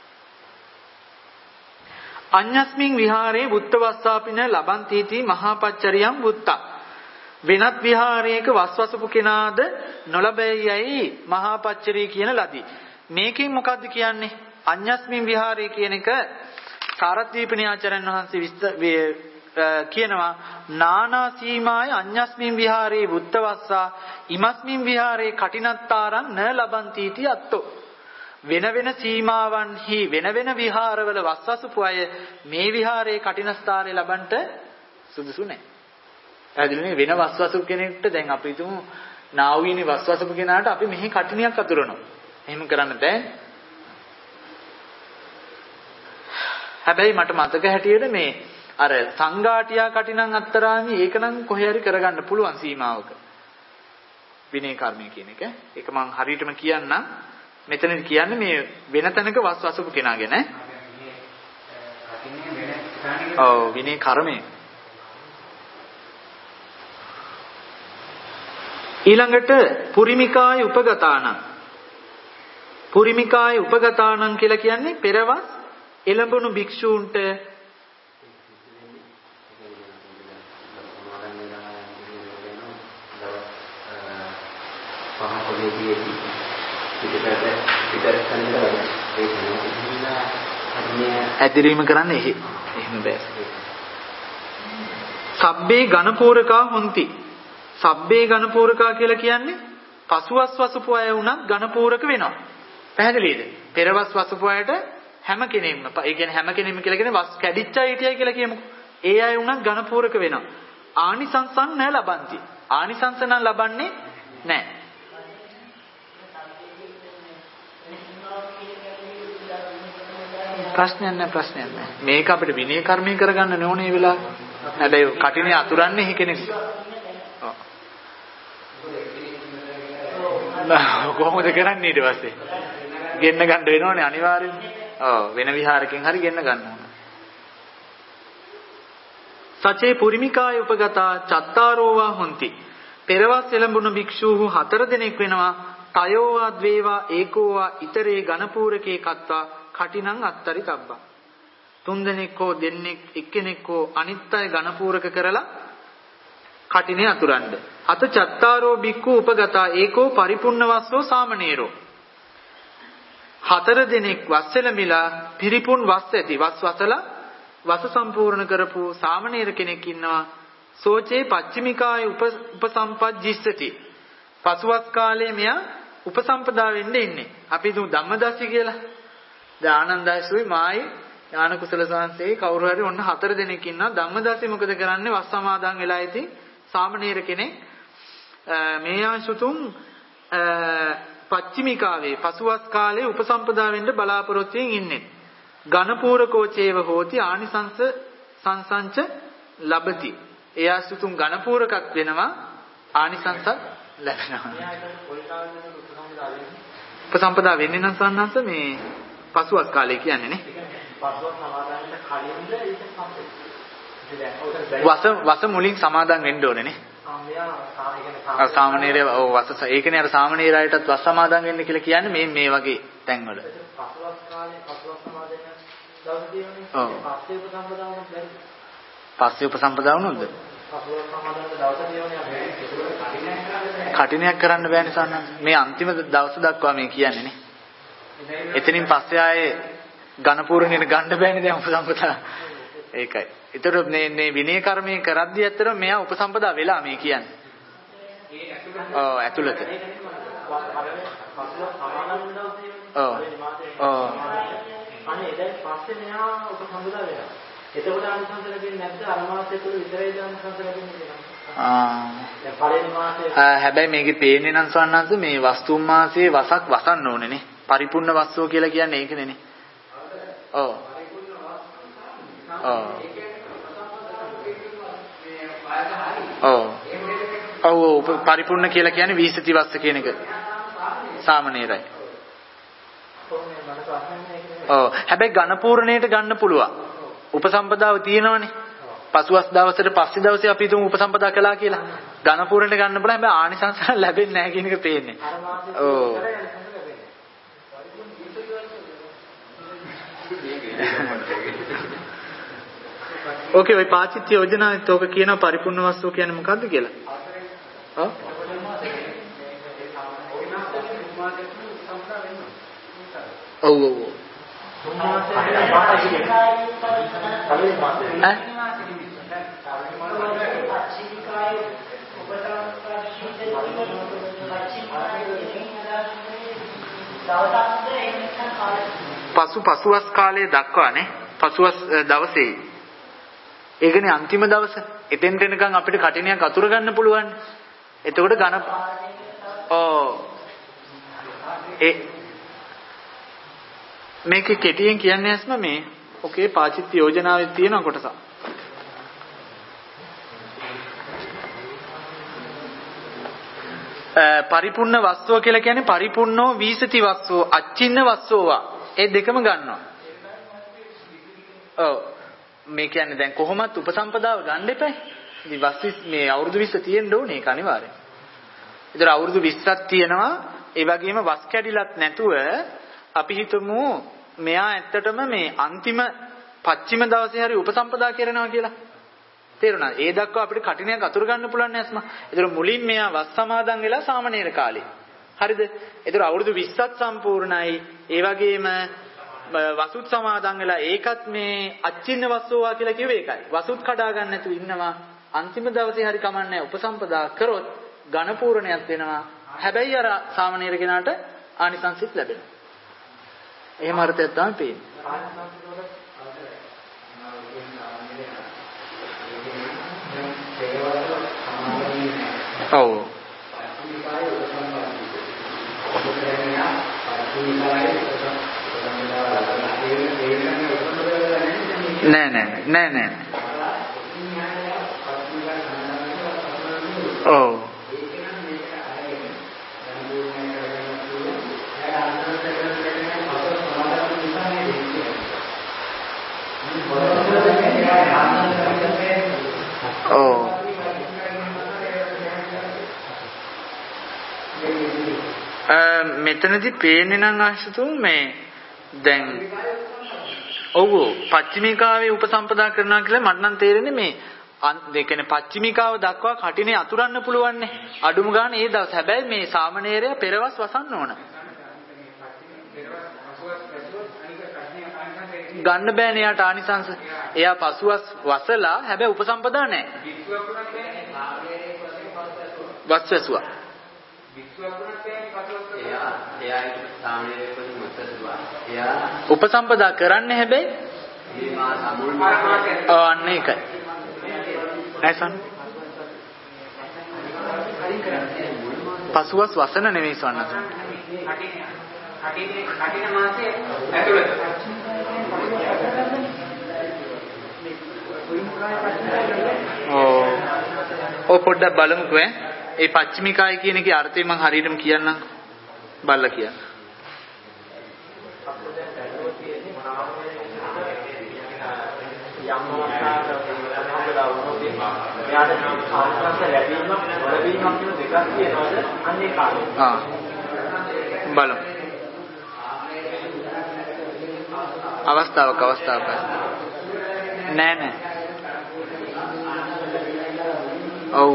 අඤ්ඤස්මින් විහාරේ උත්තවස්සාපින ලබಂತಿ इति මහාපච්චරියම් වුත්තා. වෙනත් විහාරයක වස්වසපු කෙනාද නොලබැයි මහාපච්චරිය කියන ලදී. මේකෙන් මොකද්ද කියන්නේ? අඤ්ඤස්මින් විහාරේ කියන එක සාරද්වීපණියාචාර්යන් වහන්සේ කියනවා නානා සීමාය අඤ්ඤස්මින් විහාරේ වුත්තවස්සා ඉමස්මින් විහාරේ කටිනත්තාරං න ලබಂತಿ इति අත්තෝ. වෙන වෙන සීමාවන්හි වෙන වෙන විහාරවල වස්වසපු අය මේ විහාරේ කටිනස්තරය ලබන්නට සුදුසු නැහැ. පැහැදිලිනේ? වෙන වස්වසපු කෙනෙක්ට දැන් අපි හිතමු නාවීනේ වස්වසපු කෙනාට අපි මෙහි කටිනියක් අතුරනවා. එහෙම කරන්න බෑ. හැබැයි මට මතක හැටියට මේ අර සංඝාටියා කටිනං අත්තරාමි ඒකනම් කොහේ හරි කරගන්න පුළුවන් සීමාවක. විනය කර්මය කියන එක. ඒක මම හරියටම කියන්නම්. මෙතනදි කියන්නේ මේ වෙන තැනක වස්වසපු කෙනා ගැන. ඔව් විනය කර්මය. ඊළඟට පුරිමිකාය උපගතානං. පුරිමිකාය උපගතානං කියලා කියන්නේ පෙරවස් එළඹුණු භික්ෂූන්ට ඇදිරීම කරන්නේ එහෙ. එහෙම බෑ. සබ්බේ ඝනපූරකා හොಂತಿ. සබ්බේ ඝනපූරකා කියලා කියන්නේ පසුවස් වසපු අය වුණත් ඝනපූරක වෙනවා. පැහැදිලිද? පෙරවස් වසපු අයට හැම කෙනෙක්ම ඒ කියන්නේ හැම කෙනෙක්ම කියලා කියන්නේ වස් කැඩිච්ච අය හිටියයි කියලා කියමුකෝ. ඒ අය වුණත් ඝනපූරක වෙනවා. ආනිසංසං නැ ලබಂತಿ. ආනිසංස නම් ලබන්නේ නැහැ. ප්‍රශ්නයක් නැහැ ප්‍රශ්නයක් නැහැ. මේක අපිට විනය කර්මය කරගන්න ඕනේ වෙලාව. හැබැයි කටිනේ අතුරන්නේ හි කෙනෙක්. ඔව්. කොහොමද කරන්නේ ඊට පස්සේ? ගෙන්න ගන්න වෙනවනේ අනිවාර්යෙන්ම. ඔව් වෙන විහාරකින් හරි ගෙන්න ගන්න ඕන. සචේ පුරිමිකාය උපගතා චත්තාරෝවා හොಂತಿ. පෙරවස් එළඹුණු භික්ෂූහු හතර දෙනෙක් වෙනවා. තයෝවා ද්වේවා ඒකෝවා ඊතරේ ඝනපූරකේ කත්වා කටිනං අත්තරි තබ්බා. තුන් දෙනෙක් හෝ දෙන්නෙක් එක්කෙනෙක් හෝ අනිත් අය ඝනපූරක කරලා කටිනේ අතුරන්න. අත චත්තාරෝ භික්ඛු උපගතා ඒකෝ පරිපූර්ණ වස්සෝ සාමණේරෝ. හතර දෙනෙක් වස්සෙලමිලා පිරිපුන් වස් ඇති වස් වසලා වස සම්පූර්ණ කරපු සාමණේර කෙනෙක් ඉන්නවා. සෝචේ පච්චිමිකාය උපසම්පජ්ජිස්සති. පසුවස් කාලේ මෙයා උපසම්පදා වෙන්න ඉන්නේ. අපි දුම් ධම්මදස්සි කියලා. දැන් ආනන්දයිසුයි මායි ඥාන කුසල සංසේ කවුරු හරි ඔන්න හතර දෙනෙක් ඉන්නවා. ධම්මදස්සි මොකද කරන්නේ? වස් සමාදන් වෙලා ඉති සාමණේර කෙනෙක්. මේ ආශුතුම් පච්චිමිකාවේ පසුවස් කාලේ උපසම්පදා වෙන්න බලාපොරොත්තු වෙමින් ඉන්නේ. ඝනපූරකෝචේව හෝති ආනිසංස සංසංච ලබති. ඒ ආශුතුම් ඝනපූරකක් වෙනවා ආනිසංස ලැබෙනවා. උපසම්පදා වෙන්නේ නම් සන්නස මේ පසුවස් කාලේ කියන්නේ නේ. පසුවස් සමාදන්ට කලින්ද ඊට පස්සේ. වස වස මුලින් සමාදන් වෙන්න ඕනේ නේ. ආ සාමණේරය ඔව් වස ඒකනේ අර සාමණේරයටත් වස් සමාදන් වෙන්න කියලා කියන්නේ මේ මේ වගේ තැන්වල. පසුවස් කාලේ පසුවස් සමාදන් දවස් දිනන්නේ. ඔව්. පස්සේ උපසම්පදා වුණොත් බැරි. පස්සේ උපසම්පදා වුණොත්ද? පසුවස් සමාදන්ට දවස් දිනන්නේ කටිනයක් කරන්න බෑනේ සන්නස. මේ අන්තිම දවස් දක්වා මේ කියන්නේ නේ. එතනින් පස්සේ ආයේ ඝනපූර්ණයට ගන්න බෑනේ දැන් උපසම්පදා. ඒකයි. ඒතර මේ මේ විනය කර්මයේ කරද්දී ඇත්තටම මෙයා උපසම්පදා වෙලා මේ කියන්නේ. ඔව් ඇතුළත. ඔව්. ඔව්. අනේ දැන් පස්සේ මෙයා උපසම්පදා වෙනවා. එතකොට ආනිසංස ලැබෙන්නේ නැද්ද? අර මාසය තුල විතරයි ආනිසංස ලැබෙන්නේ. ආ දැන් පළවෙනි මාසයේ හැබැයි මේකේ පේන්නේ නම් සවන්නන්ස මේ වස්තුම් මාසයේ වසක් වසන්න ඕනේ නේ. පරිපූර්ණ වස්සෝ කියලා කියන්නේ ඒකනේ නේ. ඔව්. ඔව්. ඔව්. ඔව් පරිපූර්ණ කියලා කියන්නේ විසති වස්ස කියන එක. සාමණේරයි. ඔව්. හැබැයි ඝනපූර්ණයට ගන්න පුළුවන්. උපසම්පදාව තියෙනවනේ. පසුවස් දවසට පස්සේ දවසේ අපි තුමු උපසම්පදා කළා කියලා. ඝනපූර්ණයට ගන්න බෑ. හැබැයි ආනිසංස ලැබෙන්නේ නැහැ කියන එක පේන්නේ. ඔව්. ඕකේ ඔය පාචිත්‍ය යෝජනාවෙත් ඕක කියනවා පරිපූර්ණ වස්තුව කියන්නේ මොකද්ද කියලා. ඔව්. ඔව් ඔව්. පසු පසුවස් කාලයේ දක්වානේ පසුවස් දවසේ ඒකනේ අන්තිම දවස. එතෙන්ට එනකන් අපිට කටිනයක් අතුර ගන්න පුළුවන්. එතකොට ඝන ඔව් ඒ මේක කෙටියෙන් කියන්නේ ඇස්ම මේ ඔකේ පාචිත්‍ය යෝජනාවේ තියෙන කොටස. පරිපූර්ණ වස්සෝ කියලා කියන්නේ පරිපූර්ණෝ වීසති වස්සෝ අච්චින්න වස්සෝවා. ඒ දෙකම ගන්නවා. ඔව් මේ කියන්නේ දැන් කොහොමත් උපසම්පදාව ගන්න එපා. ඉතින් වස්තිස් මේ අවුරුදු විස්ස තියෙන්න ඕනේ ඒක අනිවාර්යෙන්. ඒතර අවුරුදු විස්සක් තියෙනවා. ඒ වගේම වස් කැඩිලත් නැතුව අපි හිතමු මෙයා ඇත්තටම මේ අන්තිම පස්චිම දවසේ හරි උපසම්පදා කරනවා කියලා. තේරුණාද? ඒ දක්වා අපිට කටිනයක් අතුරු ගන්න පුළුවන් නෑස්ම. ඒතර මුලින් මෙයා වස් සමාදන් වෙලා සාමණේර කාලේ. හරිද? ඒතර අවුරුදු විස්සක් සම්පූර්ණයි. ඒ වගේම වසුත් සමාදන් වෙලා ඒකත් මේ අච්චින්න වස්සෝවා කියලා කිව්වේ ඒකයි. වසුත් කඩා ගන්න නැතුව ඉන්නවා. අන්තිම දවසේ හරි කමන්නේ උපසම්පදා කරොත් ඝන පූර්ණයක් වෙනවා. හැබැයි අර සාමණේර කෙනාට ආනිසංසිත ලැබෙනවා. එහෙම අර්ථයක් තමයි පේන්නේ. ඔව්. නෑ නෑ නෑ නෑ ඔව්. ඔව්. මෙතනදී පේන්නේ නම් ආශිතුන් මේ දැන් ඔව් පච්චිමිකාවේ උපසම්පදා කරනවා කියලා මට නම් තේරෙන්නේ මේ ඒ කියන්නේ පච්චිමිකාව දක්වා කටිනේ අතුරන්න පුළුවන් නේ අඩුම ගන්න ඒ දවස්. හැබැයි මේ සාමණේරයා පෙරවස් වසන්න ඕන. ගන්න බෑනේ යාට ආනිසංස. එයා පසුවස් වසලා හැබැයි උපසම්පදා නැහැ. වස්වසුවා. උපසම්පදා කරන්නේ හැබැයි ඔව් අන්න ඒකයි. නැසන් පසුවස් වසන නෙවෙයි සවන්නස. කටිනේ කටින මාසේ ඇතුළත. ඔව් ඔව් පොඩ්ඩක් බලමුකෝ ඈ. ඒ පච්චිමිකාය කියන එකේ අර්ථය මම හරියටම කියන්නම්. බලලා කියන්න. ආ බලමු. අවස්ථාවක් අවස්ථාවක් නෑ නෑ. ඔව්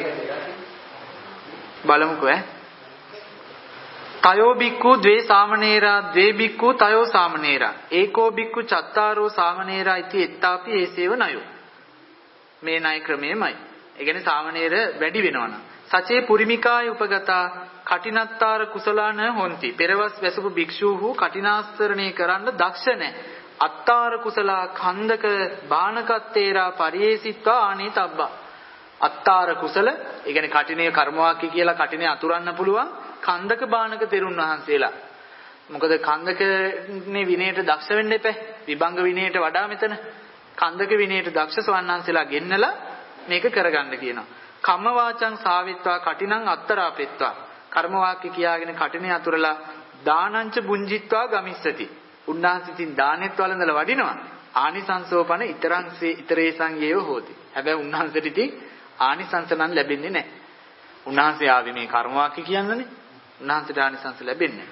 බලමුකෝ ඈ. තයෝ බික්ඛු ද්වේ සාමණේරා ද්වේ බික්ඛු තයෝ සාමණේරා ඒකෝ බික්ඛු චත්තාරෝ සාමණේරා इति එත්තාපි ඒසේව නයෝ. මේ ණය ක්‍රමෙමයි. ඒ කියන්නේ සාමණේර වැඩි වෙනවනම් සචේ පුරිමිකාය උපගතා කටිනත්තාර කුසලාන හොಂತಿ. පෙරවස් වැසපු භික්ෂූහු කටිනාස්තරණය කරන්න දක්ෂ නැහැ. අත්තාර කුසලා කන්දක බාණකත්තේරා පරියේසිත්වා ආනේතබ්බා. අත්තාර කුසල ඒ කියන්නේ කටිනේ කර්මවාක්‍ය කියලා කටිනේ අතුරන්න පුළුවන් කන්දක බාණක තෙරුන් වහන්සේලා. මොකද කන්දකනේ විනයට දක්ෂ වෙන්න එපා. විභංග විනයට වඩා මෙතන කන්දක විනයට දක්ෂ සවන්නන්සලා ගෙන්නලා මේක කරගන්න කියනවා. කම්ම වාචං සාවිත්වා කටිනං අත්තරාපෙත්වා. කර්ම වාක්‍ය කියාගෙන කටිනේ අතුරලා දානංච බුංජිත්වා ගමිස්සති. උන්වහන්සේකින් දානෙත් වළඳලා වඩිනවා. ආනිසංසෝපන ඊතරංසේ ඊතරේසං යේව හෝති. හැබැයි උන්වහන්සේට ඉතින් ආනිසංස නම් ලැබෙන්නේ නැහැ. උන්වහන්සේ ආවේ මේ කර්ම වාක්‍ය කියන්නනේ. උන්වහන්සේට ආනිසංස ලැබෙන්නේ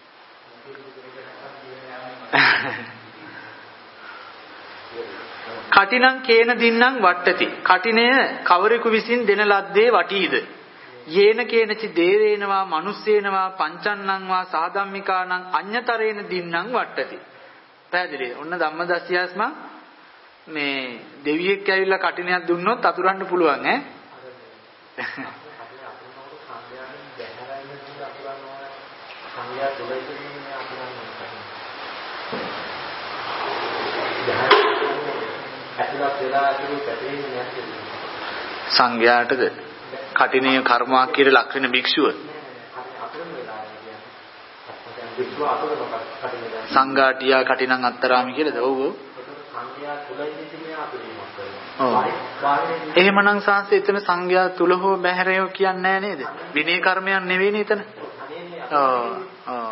නැහැ. කටිනං කේන දින්නම් වට්ටති. කටිනය කවරෙකු විසින් දෙන ලද්දේ වටීද? යේන කේනචි දේවේනවා මනුස්සේනවා පංචන්නං වා සාධම්මිකානං අඤ්‍යතරේන දින්නම් වට්ටති. පැහැදිලිද? ඔන්න ධම්මදස්සියස්ම මේ දෙවියෙක් ඇවිල්ලා කටිනයක් දුන්නොත් අතුරන්න පුළුවන් ඈ. සංඝයාටද කටිනේ කර්මාක්‍යයට ලක් වෙන භික්ෂුව සංඝාටියා කටිනං අත්තරාමි කියලාද? ඔව් ඔව්. එහෙමනම් සාංශ එතන සංඝයා තුල හෝ බැහැරයෝ කියන්නේ නැහැ නේද? විනය කර්මයක් නෙවෙයිනේ එතන. ඔව් ඔව්.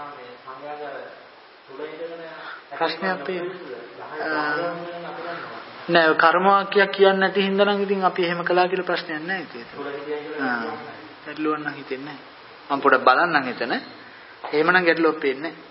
ප්‍රශ්නයක් තියෙනවා. නෑ කර්මවාක්‍යයක් කියන්නේ නැති හින්දා නම් ඉතින් අපි එහෙම කළා කියලා ප්‍රශ්නයක් නෑ ඒක. ආ ගැටලුවක් නම් හිතෙන්නේ නෑ. මම පොඩ්ඩක් බලන්නම් එතන. එහෙමනම් ගැටලුවක් පේන්නේ නෑ.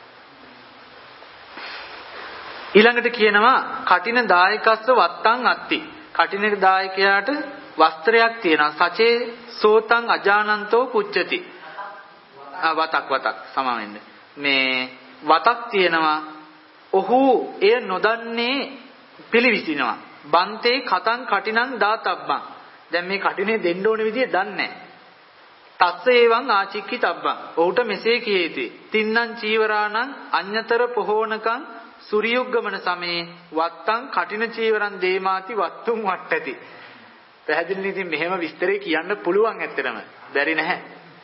ඊළඟට කියනවා කටින දායකස්ස වත්තං අත්ති. කටින දායකයාට වස්ත්‍රයක් තියෙනවා. සචේ සෝතං අජානන්තෝ පුච්චති. ආ වතක් වතක් සමාවෙන්න. මේ වතක් තියෙනවා. ඔහු එය නොදන්නේ පිළිවිසිනවා. බන්තේ කතං කටිනං දාතබ්බං. දැන් මේ කටිනේ දෙන්න ඕන විදිය දන්නේ නැහැ. තස්ස ඒවං ආචික්කිතබ්බං. ඔහුට මෙසේ කියේ තින්නම් චීවරාණං අඤ්‍යතර පොහෝනකං සූර්යුග්ගමන සමේ වත්තං කටින චීවරං දේමාති වත්තුම් වට්ටති. පැහැදිලිනේ ඉතින් මෙහෙම විස්තරේ කියන්න පුළුවන් ඇත්තටම. බැරි නැහැ.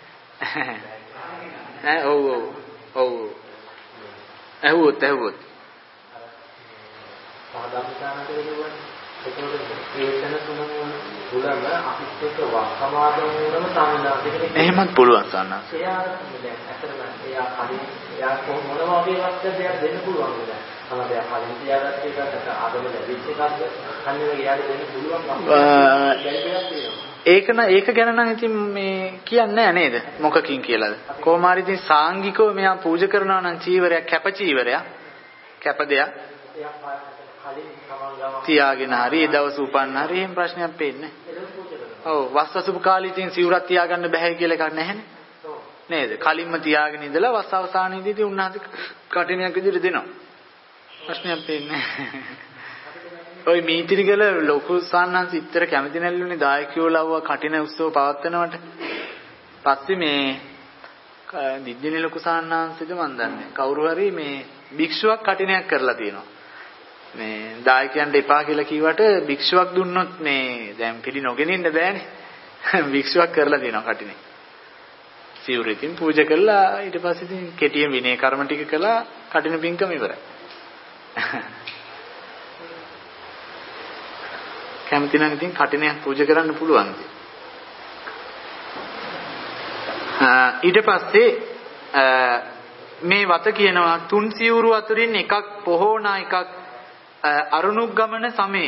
ඈ ඔව් ඔව් ඔව්. ඇහුවොත් ඇහුවොත් එහෙමත් පුළුවන් සන්නස්. එයා දැන් ඇත්තටම එයා කලින් එයා මොන වගේ වස්තුවක් දෙයක් දෙන්න පුළුවන්ද දැන්? තමයි එයා කලින් තියාගත්ත එකකට ආගම ලැබිච්ච එකක්ද? කන්නේ එයාට දෙන්න පුළුවන් ඒක න ඒක ගැන නම් ඉතින් මේ කියන්නේ නැහැ නේද? මොකකින් කියලාද? කොහොම හරි ඉතින් සාංගිකව මෙයා පූජා කරනවා නම් චීවරයක් කැප චීවරයක් කැප දෙයක් තියාගෙන හරි ඒ දවස් උපන්න හරි එහෙම ප්‍රශ්නයක් පේන්නේ නැහැ. ඔව් වස් අසුබ කාලේ ඉතින් සිවුරක් තියාගන්න බෑ කියලා එකක් නැහැනේ. නේද? කලින්ම තියාගෙන ඉඳලා වස් අවසානයේදී ඉතින් උන්වහන්සේ කටිනයක් විදිහට දෙනවා. ප්‍රශ්නයක් පේන්නේ නැහැ. ඔය මීතිරිගල ලොකු සාන්නන්ස ඉතර කැමති නැල්ලුනේ දායකයෝ ලව්වා කටින උත්සව පවත්වනවට. පස්සේ මේ දිද්දිනේ ලොකු සාන්නන්සද මන් දන්නේ. කවුරු හරි මේ භික්ෂුවක් කටිනයක් කරලා තියෙනවා. මේ දායකයන්ට එපා කියලා කිව්වට භික්ෂුවක් දුන්නොත් මේ දැන් පිළි නොගෙන ඉන්න බෑනේ. භික්ෂුවක් කරලා තියෙනවා කටිනේ. සිවුරකින් පූජා කළා ඊට පස්සේ ඉතින් කෙටියෙන් විනය කර්ම ටික කළා කටින පින්කම ඉවරයි. කැමති නම් ඉතින් කටිනයක් පූජා කරන්න පුළුවන්. ඊට පස්සේ මේ වත කියනවා තුන් සිවුරු අතරින් එකක් පොහෝනා එකක් අරුණුග්ගමන සමේ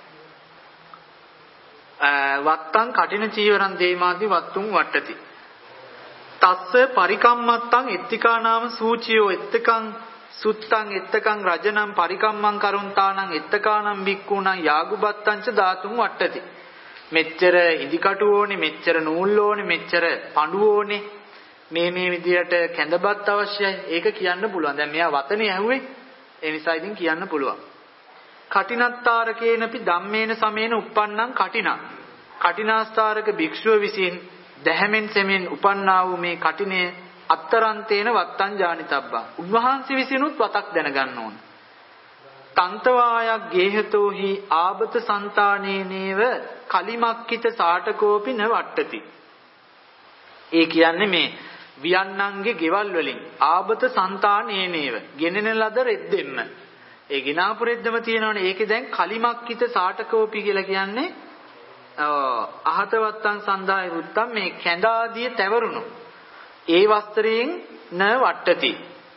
වත්තං කටින චීවරං දේමාදි වත්තුං වට්ටති තස්ස පරිකම්මත්තං එත්තිකා නාම සූචියෝ එත්තකං සුත්තං එත්තකං රජනම් පරිකම්මං කරුන්තානං එත්තකානම් බික්කුණං යාගුබත්තංච ධාතුන් වට්ටති මෙච්චර ඉදිකටු ඕනේ මෙච්චර නූල් ඕනේ මෙච්චර පඬු ඕනේ මේ මේ විදියට කැඳබත් අවශ්‍යයි ඒක කියන්න පුළුවන් දැන් මෙයා වතනේ ඇහුවේ ඒ නිසා ඉතින් කියන්න පුළුවන් කටිනත්තාරකේනපි ධම්මේන සමේන uppannං කටිනා කටිනාස්තාරක භික්ෂුව විසින් දැහැමෙන් සෙමෙන් උපන්නා වූ මේ කටිනේ අත්තරන්තේන වත්තං ජානිතබ්බා උන්වහන්සේ විසිනුත් වතක් දැනගන්න ඕන තන්තවායක් ගේහතෝහි ආබත సంతානේනේව කලිමක්කිත සාටකෝපි න වට්ටති ඒ කියන්නේ මේ වියන්නන්ගේ ගෙවල් වලින් ආබත సంతානේනේව ගෙනෙන ලද රෙද්දෙන්න ඒ ගිනාපු රෙද්දම තියෙනවනේ ඒකේ දැන් කලිමක්කිත සාටකෝපි කියලා කියන්නේ අහත වත්තං සන්දාය වුත්තම් මේ කැඳාදිය තැවරුණු ඒ වස්ත්‍රයෙන් න වට්ටති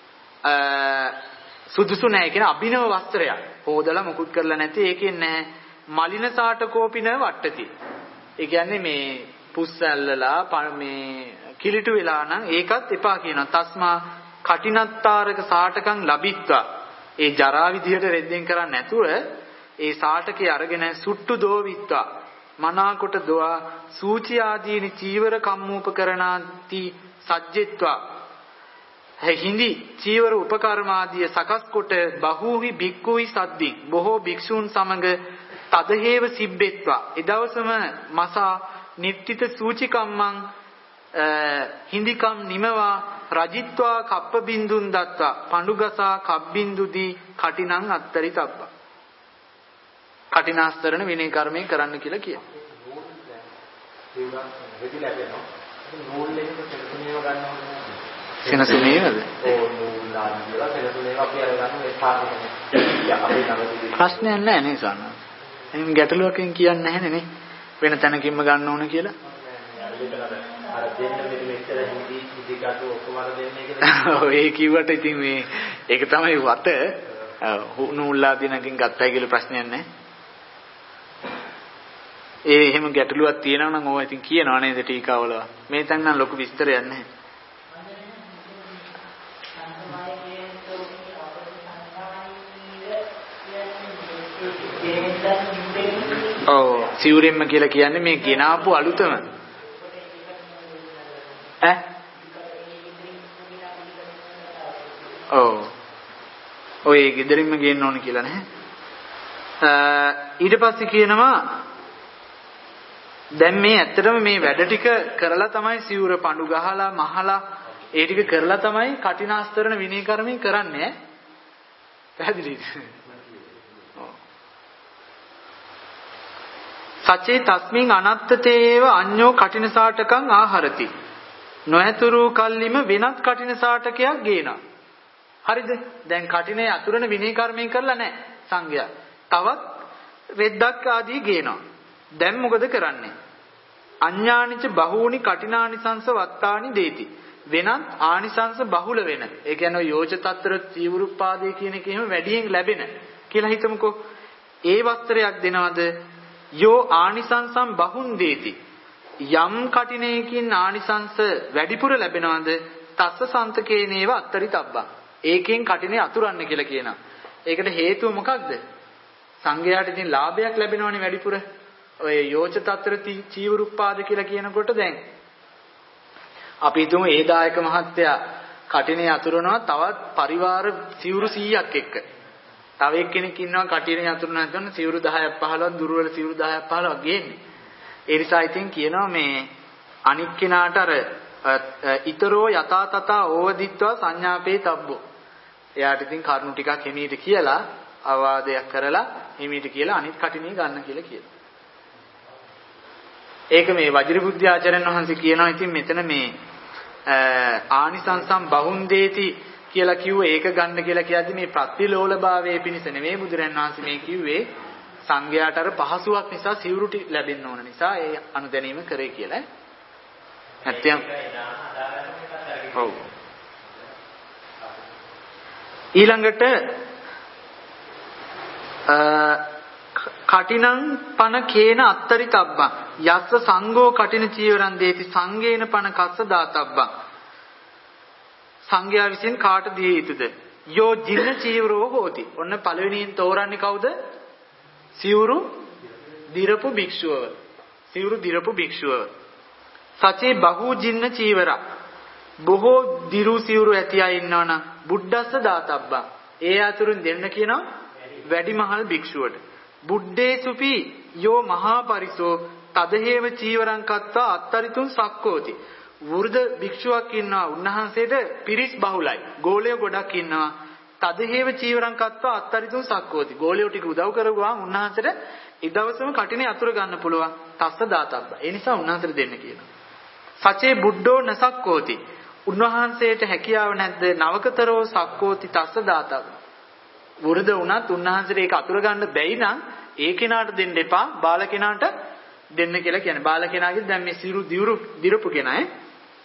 සුදුසු නැහැ කියන අභිනව වස්ත්‍රයක් හොදලා මුකුත් කරලා නැති ඒකෙන් නැහැ මලින සාටකෝපින වට්ටති ඒ කියන්නේ මේ පුස්සැල්ලලා මේ කිලිටු වෙලා නම් ඒකත් එපා කියනවා තස්මා කටිනත්තාරක සාටකම් ලැබිත්වා ඒ ජරා විදියට රෙද්දෙන් කරන්නේ නැතුව ඒ සාටකේ අරගෙන සුට්ටු දෝවිත්වා මනාකොට දොවා සූචි ආදීනි චීවර කම්මූපකරණාති සජ්ජෙත්වා හිඳි චීවර උපකර්මාදිය සකස් කොට බහූහි භික්ඛුහි සද්දි බොහෝ භික්ෂූන් සමග තදහේව සිබ්බෙත්වා එදවසම මසා නිට්ඨිත සූචි කම්මං හිඳිකම් නිමවා රජිත්වා කප්ප බින්දුන් දත්වා පඬුගසා කබ්බින්දුදී කටිනං අත්තරි තබ්බා කටිනාස්තරණ විනය කර්මය කරන්න කියලා කියනවා. සෙනසුනේද? ප්‍රශ්නයක් නැහැ නේ සන්න. එහෙනම් ගැටලුවකින් කියන්නේ නැහැ නේ. වෙන තැනකින්ම ගන්න ඕන කියලා. අර දෙන්න මෙච්චර හිඳි හිඳිකට ඔක්කොම දෙන්නේ කියලා. ඔය කිව්වට ඉතින් මේ ඒක තමයි වත නූල්ලා දිනකින් ගත්තයි කියලා ප්‍රශ්නයක් නැහැ. ඒ එහෙම ගැටලුවක් තියෙනවා නම් ඕවා ඉතින් කියනවා නේද ටීකාවල. මේ තැන් නම් ලොකු විස්තරයක් නැහැ. ඔව් සිවුරෙම්ම කියලා කියන්නේ මේ ගෙනාපු අලුතම. ඈ? ඔව්. ඔය ගෙදරින්ම ගේන්න ඕන කියලා නැහැ. ඊට පස්සේ කියනවා දැන් මේ ඇත්තටම මේ වැඩ ටික කරලා තමයි සිවුර පඳු ගහලා මහලා ඒ ටික කරලා තමයි කටිනාස්තරණ විනය කර්මය කරන්නේ ඈ. පැහැදිලිද? සචේ තස්මින් අනත්තතේව අඤ්ඤෝ කටින සාටකං ආහරති නොයතුරු කල්ලිම වෙනත් කටින සාටකයක් ගේනවා. හරිද? දැන් කටිනේ අතුරන විනය කර්මයෙන් කරලා නැහැ සංඝයා. තවත් රෙද්දක් ආදී ගේනවා. දැන් මොකද කරන්නේ? අඤ්ඤානිච බහූනි කටිනානිසංස වත්තානි දේති. වෙනත් ආනිසංස බහුල වෙන. ඒ කියන්නේ යෝජ තත්තර චීවරුපාදේ කියන එක එහෙම වැඩියෙන් ලැබෙන කියලා හිතමුකෝ. ඒ වස්ත්‍රයක් දෙනවද? යෝ ආනිසංසම් බහුන් දේති. යම් කටිනයකින් ආනිසංස වැඩිපුර ලැබෙනවද? තස්ස සන්තකේනේව අත්තරිත අබ්බා. ඒකෙන් කටිනේ අතුරන්න කියලා කියනවා. ඒකට හේතුව මොකක්ද? සංඝයාට ඉතින් ලාභයක් ලැබෙනවනේ වැඩිපුර. ඔය යෝච තත්තර චීවරුපාද කියලා කියනකොට දැන් අපි හිතමු ඒ දායක මහත්තයා කටිනේ අතුරනවා තවත් පරිවාර සිවුරු සීයක් එක්ක. තව එක්කෙනෙක් ඉන්නවා කටිනේ අතුරනවා නැත්නම් සිවුරු දහයක් පහළොවක් දුර්වල සිවුරු දහයක් පහළොවක් ගේන්නේ. ඒ නිසා ඉතින් කියනවා මේ අනික් කෙනාට අර ඊතරෝ යතා තතා ඕවදිත්වා සංඥාපේ තබ්බෝ. එයාට ඉතින් කරුණු ටිකක් හිමීට කියලා අවවාදයක් කරලා හිමීට කියලා අනිත් කටිනේ ගන්න කියලා කියනවා. ඒක මේ වජිරබුද්ධ ආචාර්යන් වහන්සේ කියනවා ඉතින් මෙතන මේ ආනිසංසම් බහුන් දේති කියලා කිව්වේ ඒක ගන්න කියලා කියද්දි මේ ප්‍රතිලෝලභාවයේ පිණිස නෙමෙයි බුදුරන් වහන්සේ මේ කිව්වේ සංඝයාට අර පහසුවක් නිසා සිවුරු ලැබෙන්න ඕන නිසා ඒ අනුදැනීම කරේ කියලා. නැත්නම් ඔව් ඊළඟට කටිනං පන කේන අත්තරි තබ්බං යස්ස සංඝෝ කටින චීවරං දේති සංඝේන පන කස්ස දාතබ්බං. සංඝයා විසින් කාට දිය යුතුද? යෝ ජින්න චීවරෝ හෝති. ඔන්න පළවෙනියෙන් තෝරන්නේ කවුද? සිවුරු දිරපු භික්ෂුව. සිවුරු දිරපු භික්ෂුව. සචේ බහූ ජින්න චීවර. බොහෝ දිරු සිවුරු ඇති අය ඉන්නවනම් බුද්දස්ස දාතබ්බං. ඒ අතුරින් දෙන්න කියනවා වැඩිමහල් භික්ෂුවට. බුද්දේසුපි යෝ මහා පරිසෝ තදහේව චීවරං කත්වා අත්තරිතුන් සක්කෝති. වෘද්ධ භික්ෂුවක් ඉන්නවා උන්වහන්සේට පිරිස් බහුලයි. ගෝලය ගොඩක් ඉන්නවා. තදහේව චීවරං කත්වා අත්තරිතුන් සක්කෝති. ගෝලයෝ ටික උදව් කරුවාම උන්වහන්සේට ඒ දවසම කටිනේ අතුර ගන්න පුළුවන්. තස්ස දාතබ්බ. ඒ නිසා උන්වහන්සේට දෙන්න කියනවා. සචේ බුද්ධෝ නසක්කෝති. උන්වහන්සේට හැකියාව නැද්ද? නවකතරෝ සක්කෝති තස්ස දාතබ්බ. වෘද්ධ වුණත් උන්වහන්සේට ඒක අතුර ගන්න බැයි නම් ඒ කෙනාට දෙන්න එපා. බාල කෙනාට දෙන්න කියලා කියන්නේ. බාල කෙනාගේ දැන් මේ සිරු දිරු දිරපු කෙනා ඈ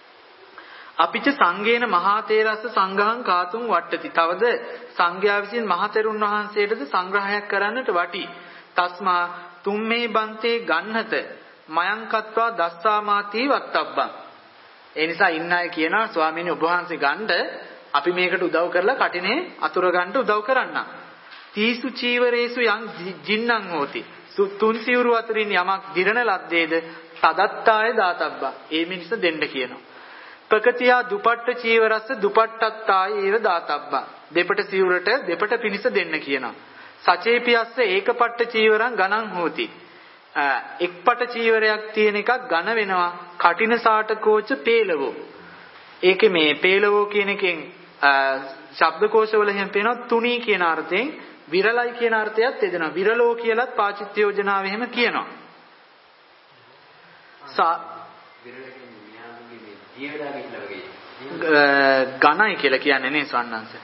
අපිට සංඝේන මහා තේරස්ස සංඝහං කාතුම් වට්ටති. තවද සංඝයා විසින් මහතෙරුන් වහන්සේටද සංග්‍රහයක් කරන්නට වටි. තස්මා තුම්මේ බන්තේ ගන්නත මයංකත්වා දස්සාමාති වත්තබ්බං. ඒ නිසා ඉන්න අය කියනවා ස්වාමීනි ඔබ වහන්සේ ගන්න අපි මේකට උදව් කරලා කටිනේ අතුර ගන්න උදව් කරන්න. තීසු චීවරේසු යං ජින්නං හෝති. තුන් සිවුරු අතරින් යමක් දිරණ ලද්දේද තදත්තාය දාතබ්බා. ඒ මිනිස දෙන්න කියනවා. පකතියා දුපට්ට චීවරස්ස දුපට්ටත්තාය ඒව දාතබ්බා. දෙපට සිවුරට දෙපට පිනිස දෙන්න කියනවා. සචේපියස්ස ඒකපට්ට චීවරං ගණං හෝති. එක්පට චීවරයක් තියෙන එකක් ඝන වෙනවා. කටින සාටකෝච පේලවෝ. ඒකේ මේ පේලවෝ කියන එකෙන් ශබ්දකෝෂවල එහෙම පේනවා තුනී කියන අර්ථයෙන් විරලයි කියන අර්ථයත් එදෙනවා. විරලෝ කියලත් පාචිත්‍ය යෝජනාව එහෙම කියනවා. සා ඝනයි කියලා කියන්නේ නේ සවන්නංශ.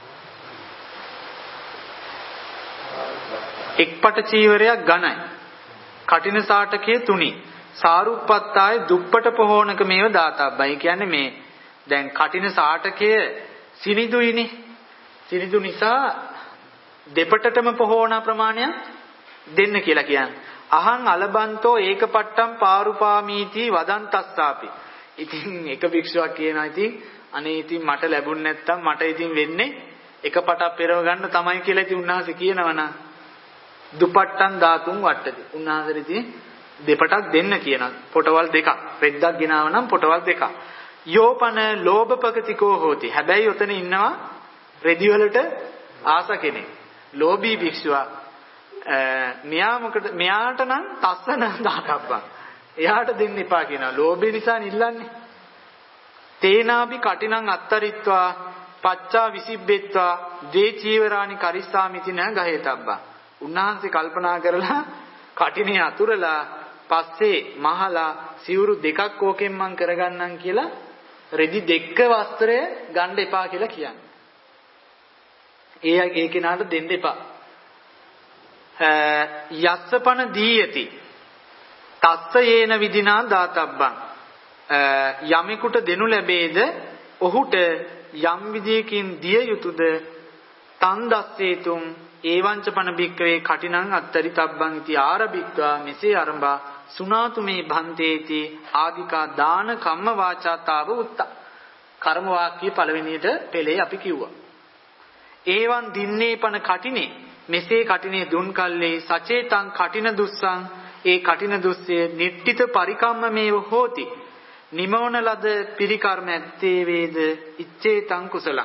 එක්පට චීවරයක් ඝනයි. කටින සාටකයේ තුනි. සාරුප්පත්තාය දුප්පට පොහොණක මේව දාතබ්බයි කියන්නේ මේ දැන් කටින සාටකයේ සිනිදුයිනේ. සිනිදු නිසා දෙපටටම පොහොණ ප්‍රමාණය දෙන්න කියලා කියන්නේ. අහං අලබන්තෝ ඒකපට්ටම් පාරුපාමීති වදන්තස්සාපි. ඉතින් එක භික්ෂුවක් කියනවා ඉතින් අනේ ඉතින් මට ලැබුණ නැත්තම් මට ඉතින් වෙන්නේ එක පටක් පෙරව ගන්න තමයි කියලා ඉතින් උන්වහන්සේ කියනවනම් දුපට්ටන් ධාතුන් වට්ටති. උන්වහන්සේ ඉතින් දෙපටක් දෙන්න කියනවා. පොටවල් දෙකක්. රෙද්දක් ගෙනාව නම් පොටවල් දෙකක්. යෝපන ලෝභපකතිකෝ හෝති. හැබැයි උතන ඉන්නවා රෙදි වලට ආස කෙනෙක්. ලෝභී භික්ෂුවා මෙයා මොකද මෙයාට නම් තස්සන දාතබ්බා. එයාට දෙන්න එපා කියනවා. ලෝභය නිසා නිල්ලන්නේ. තේනාබි කටිනං අත්තරිත්වා පච්චා විසිබ්බෙත්වා දේ චීවරානි කරිස්සාමිති න ගහේතබ්බා. උන්වහන්සේ කල්පනා කරලා කටිනේ අතුරලා පස්සේ මහලා සිවුරු දෙකක් ඕකෙන් මං කරගන්නම් කියලා රෙදි දෙක වස්ත්‍රය ගන්න එපා කියලා කියන්නේ. ඒ ඒ කෙනාට දෙන්න එපා. යස්සපන දීයති තස්ස යේන විදිනා දාතබ්බං යමෙකුට දෙනු ලැබේද ඔහුට යම් විදියකින් දිය යුතුයද තන් දස්සේතුම් ඒවංචපන භික්කවේ කටිනං අත්තරිතබ්බං ඉති ආරබිත්වා මෙසේ ආරම්භා සුනාතු මේ භන්තේති ආදිකා දාන කම්ම වාචාතාව උත්තා කර්ම වාක්‍ය පළවෙනියට පෙළේ අපි කිව්වා. ඒවන් දින්නේ පන කටිනේ මෙසේ කටිනේ දුන් කල්ලේ සචේතං කටින දුස්සං ඒ කටින දුස්සේ නිට්ඨිත පරිකම්මමේව හෝති නිමෝන ලද පිරිකර්ම ඇත්තේ වේද ඉච්ඡේතං කුසලං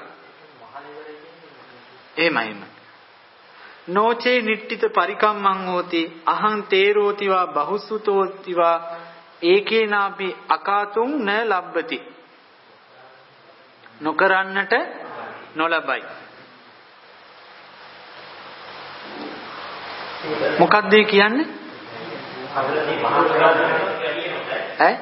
එහෙමයිම නොචේ නිට්ඨිත පරිකම්මං හෝති අහං තේරෝතිවා බහුසුතෝතිවා ඒකේනාපි අකාතුං න ලබ්බති නොකරන්නට නොලබයි. මොකක්ද කියන්නේ? ඈ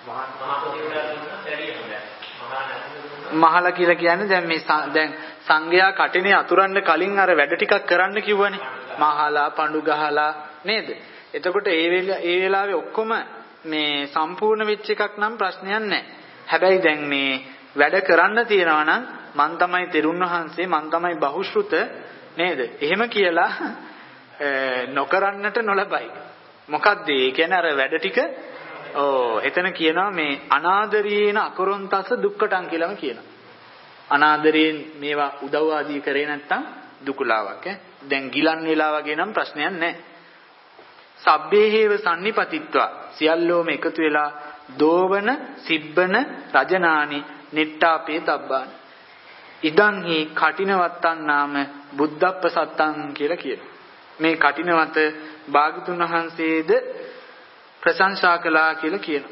මහලා කියලා කියන්නේ දැන් මේ දැන් සංඝයා කටිනේ අතුරන්න කලින් අර වැඩ ටිකක් කරන්න කිව්වනේ. මහලා පඳු ගහලා නේද? එතකොට ඒ වෙලාව ඒ වෙලාවේ ඔක්කොම මේ සම්පූර්ණ වෙච්ච එකක් නම් ප්‍රශ්නයක් නැහැ. හැබැයි දැන් මේ වැඩ කරන්න තියනවා නම් මං තමයි තෙරුන් වහන්සේ මං තමයි බහුශෘත නේද? එහෙම කියලා නොකරන්නට නොලබයි. මොකද්ද ඒ කියන්නේ අර වැඩ ටික ඕ එතන කියනවා මේ අනාදරීන අකරොන්තස දුක්කටන් කියලාම කියනවා. අනාදරයෙන් මේවා උදව් ආදී කරේ නැත්තම් දුකලාවක් ඈ. දැන් ගිලන් වෙලා වගේ නම් ප්‍රශ්නයක් නැහැ. සබ්බේ හේව sannipatitwa සියල්ලෝම එකතු වෙලා දෝවන සිබ්බන රජනානි නිට්ඨාපේ තබ්බාන ඉදං හි කටිනවත්තන් නාම බුද්ධප්පසත්තං කියලා කියනවා. මේ කටිනවත භාගතුන් වහන්සේද ප්‍රශංසා කළා කියලා කියනවා.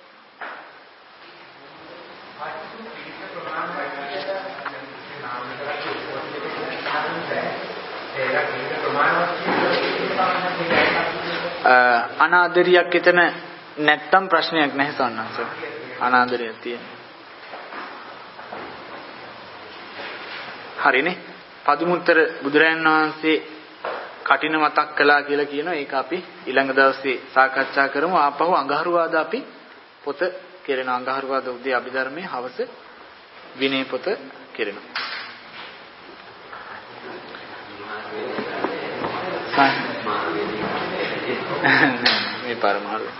අනාදරියක් එතන නැත්තම් ප්‍රශ්නයක් නැහැ සන්නස. අනාදරියක් තියෙනවා. හරිනේ. පදුමුත්තර බුදුරයන් වහන්සේ කටින මතක් කළා කියලා කියනවා. ඒක අපි ඊළඟ දවසේ සාකච්ඡා කරමු. ආපහු අඟහරුවාදා අපි පොත කෙරෙන අඟහරුවාදා උදේ අභිධර්මයේ හවස විනය පොත කෙරෙනවා. මේ පරමාර්ථය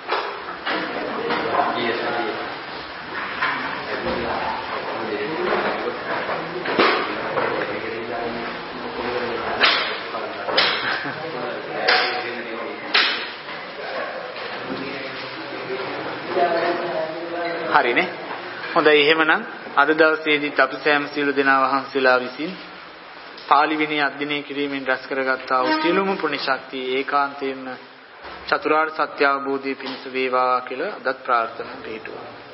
හරිනේ. හොඳයි එහෙමනම් අද දවසේදීත් අපි සෑම සීල දෙනා වහන්සේලා විසින් පාලි විනය අධ්‍යයනය කිරීමෙන් රැස් කරගත්තා වූ සියලුම පුණ්‍ය ශක්තිය ඒකාන්තයෙන්ම චතුරාර්ය සත්‍ය අවබෝධයේ පිණිස වේවා කියලා අදත් ප්‍රාර්ථනා පිටුවා.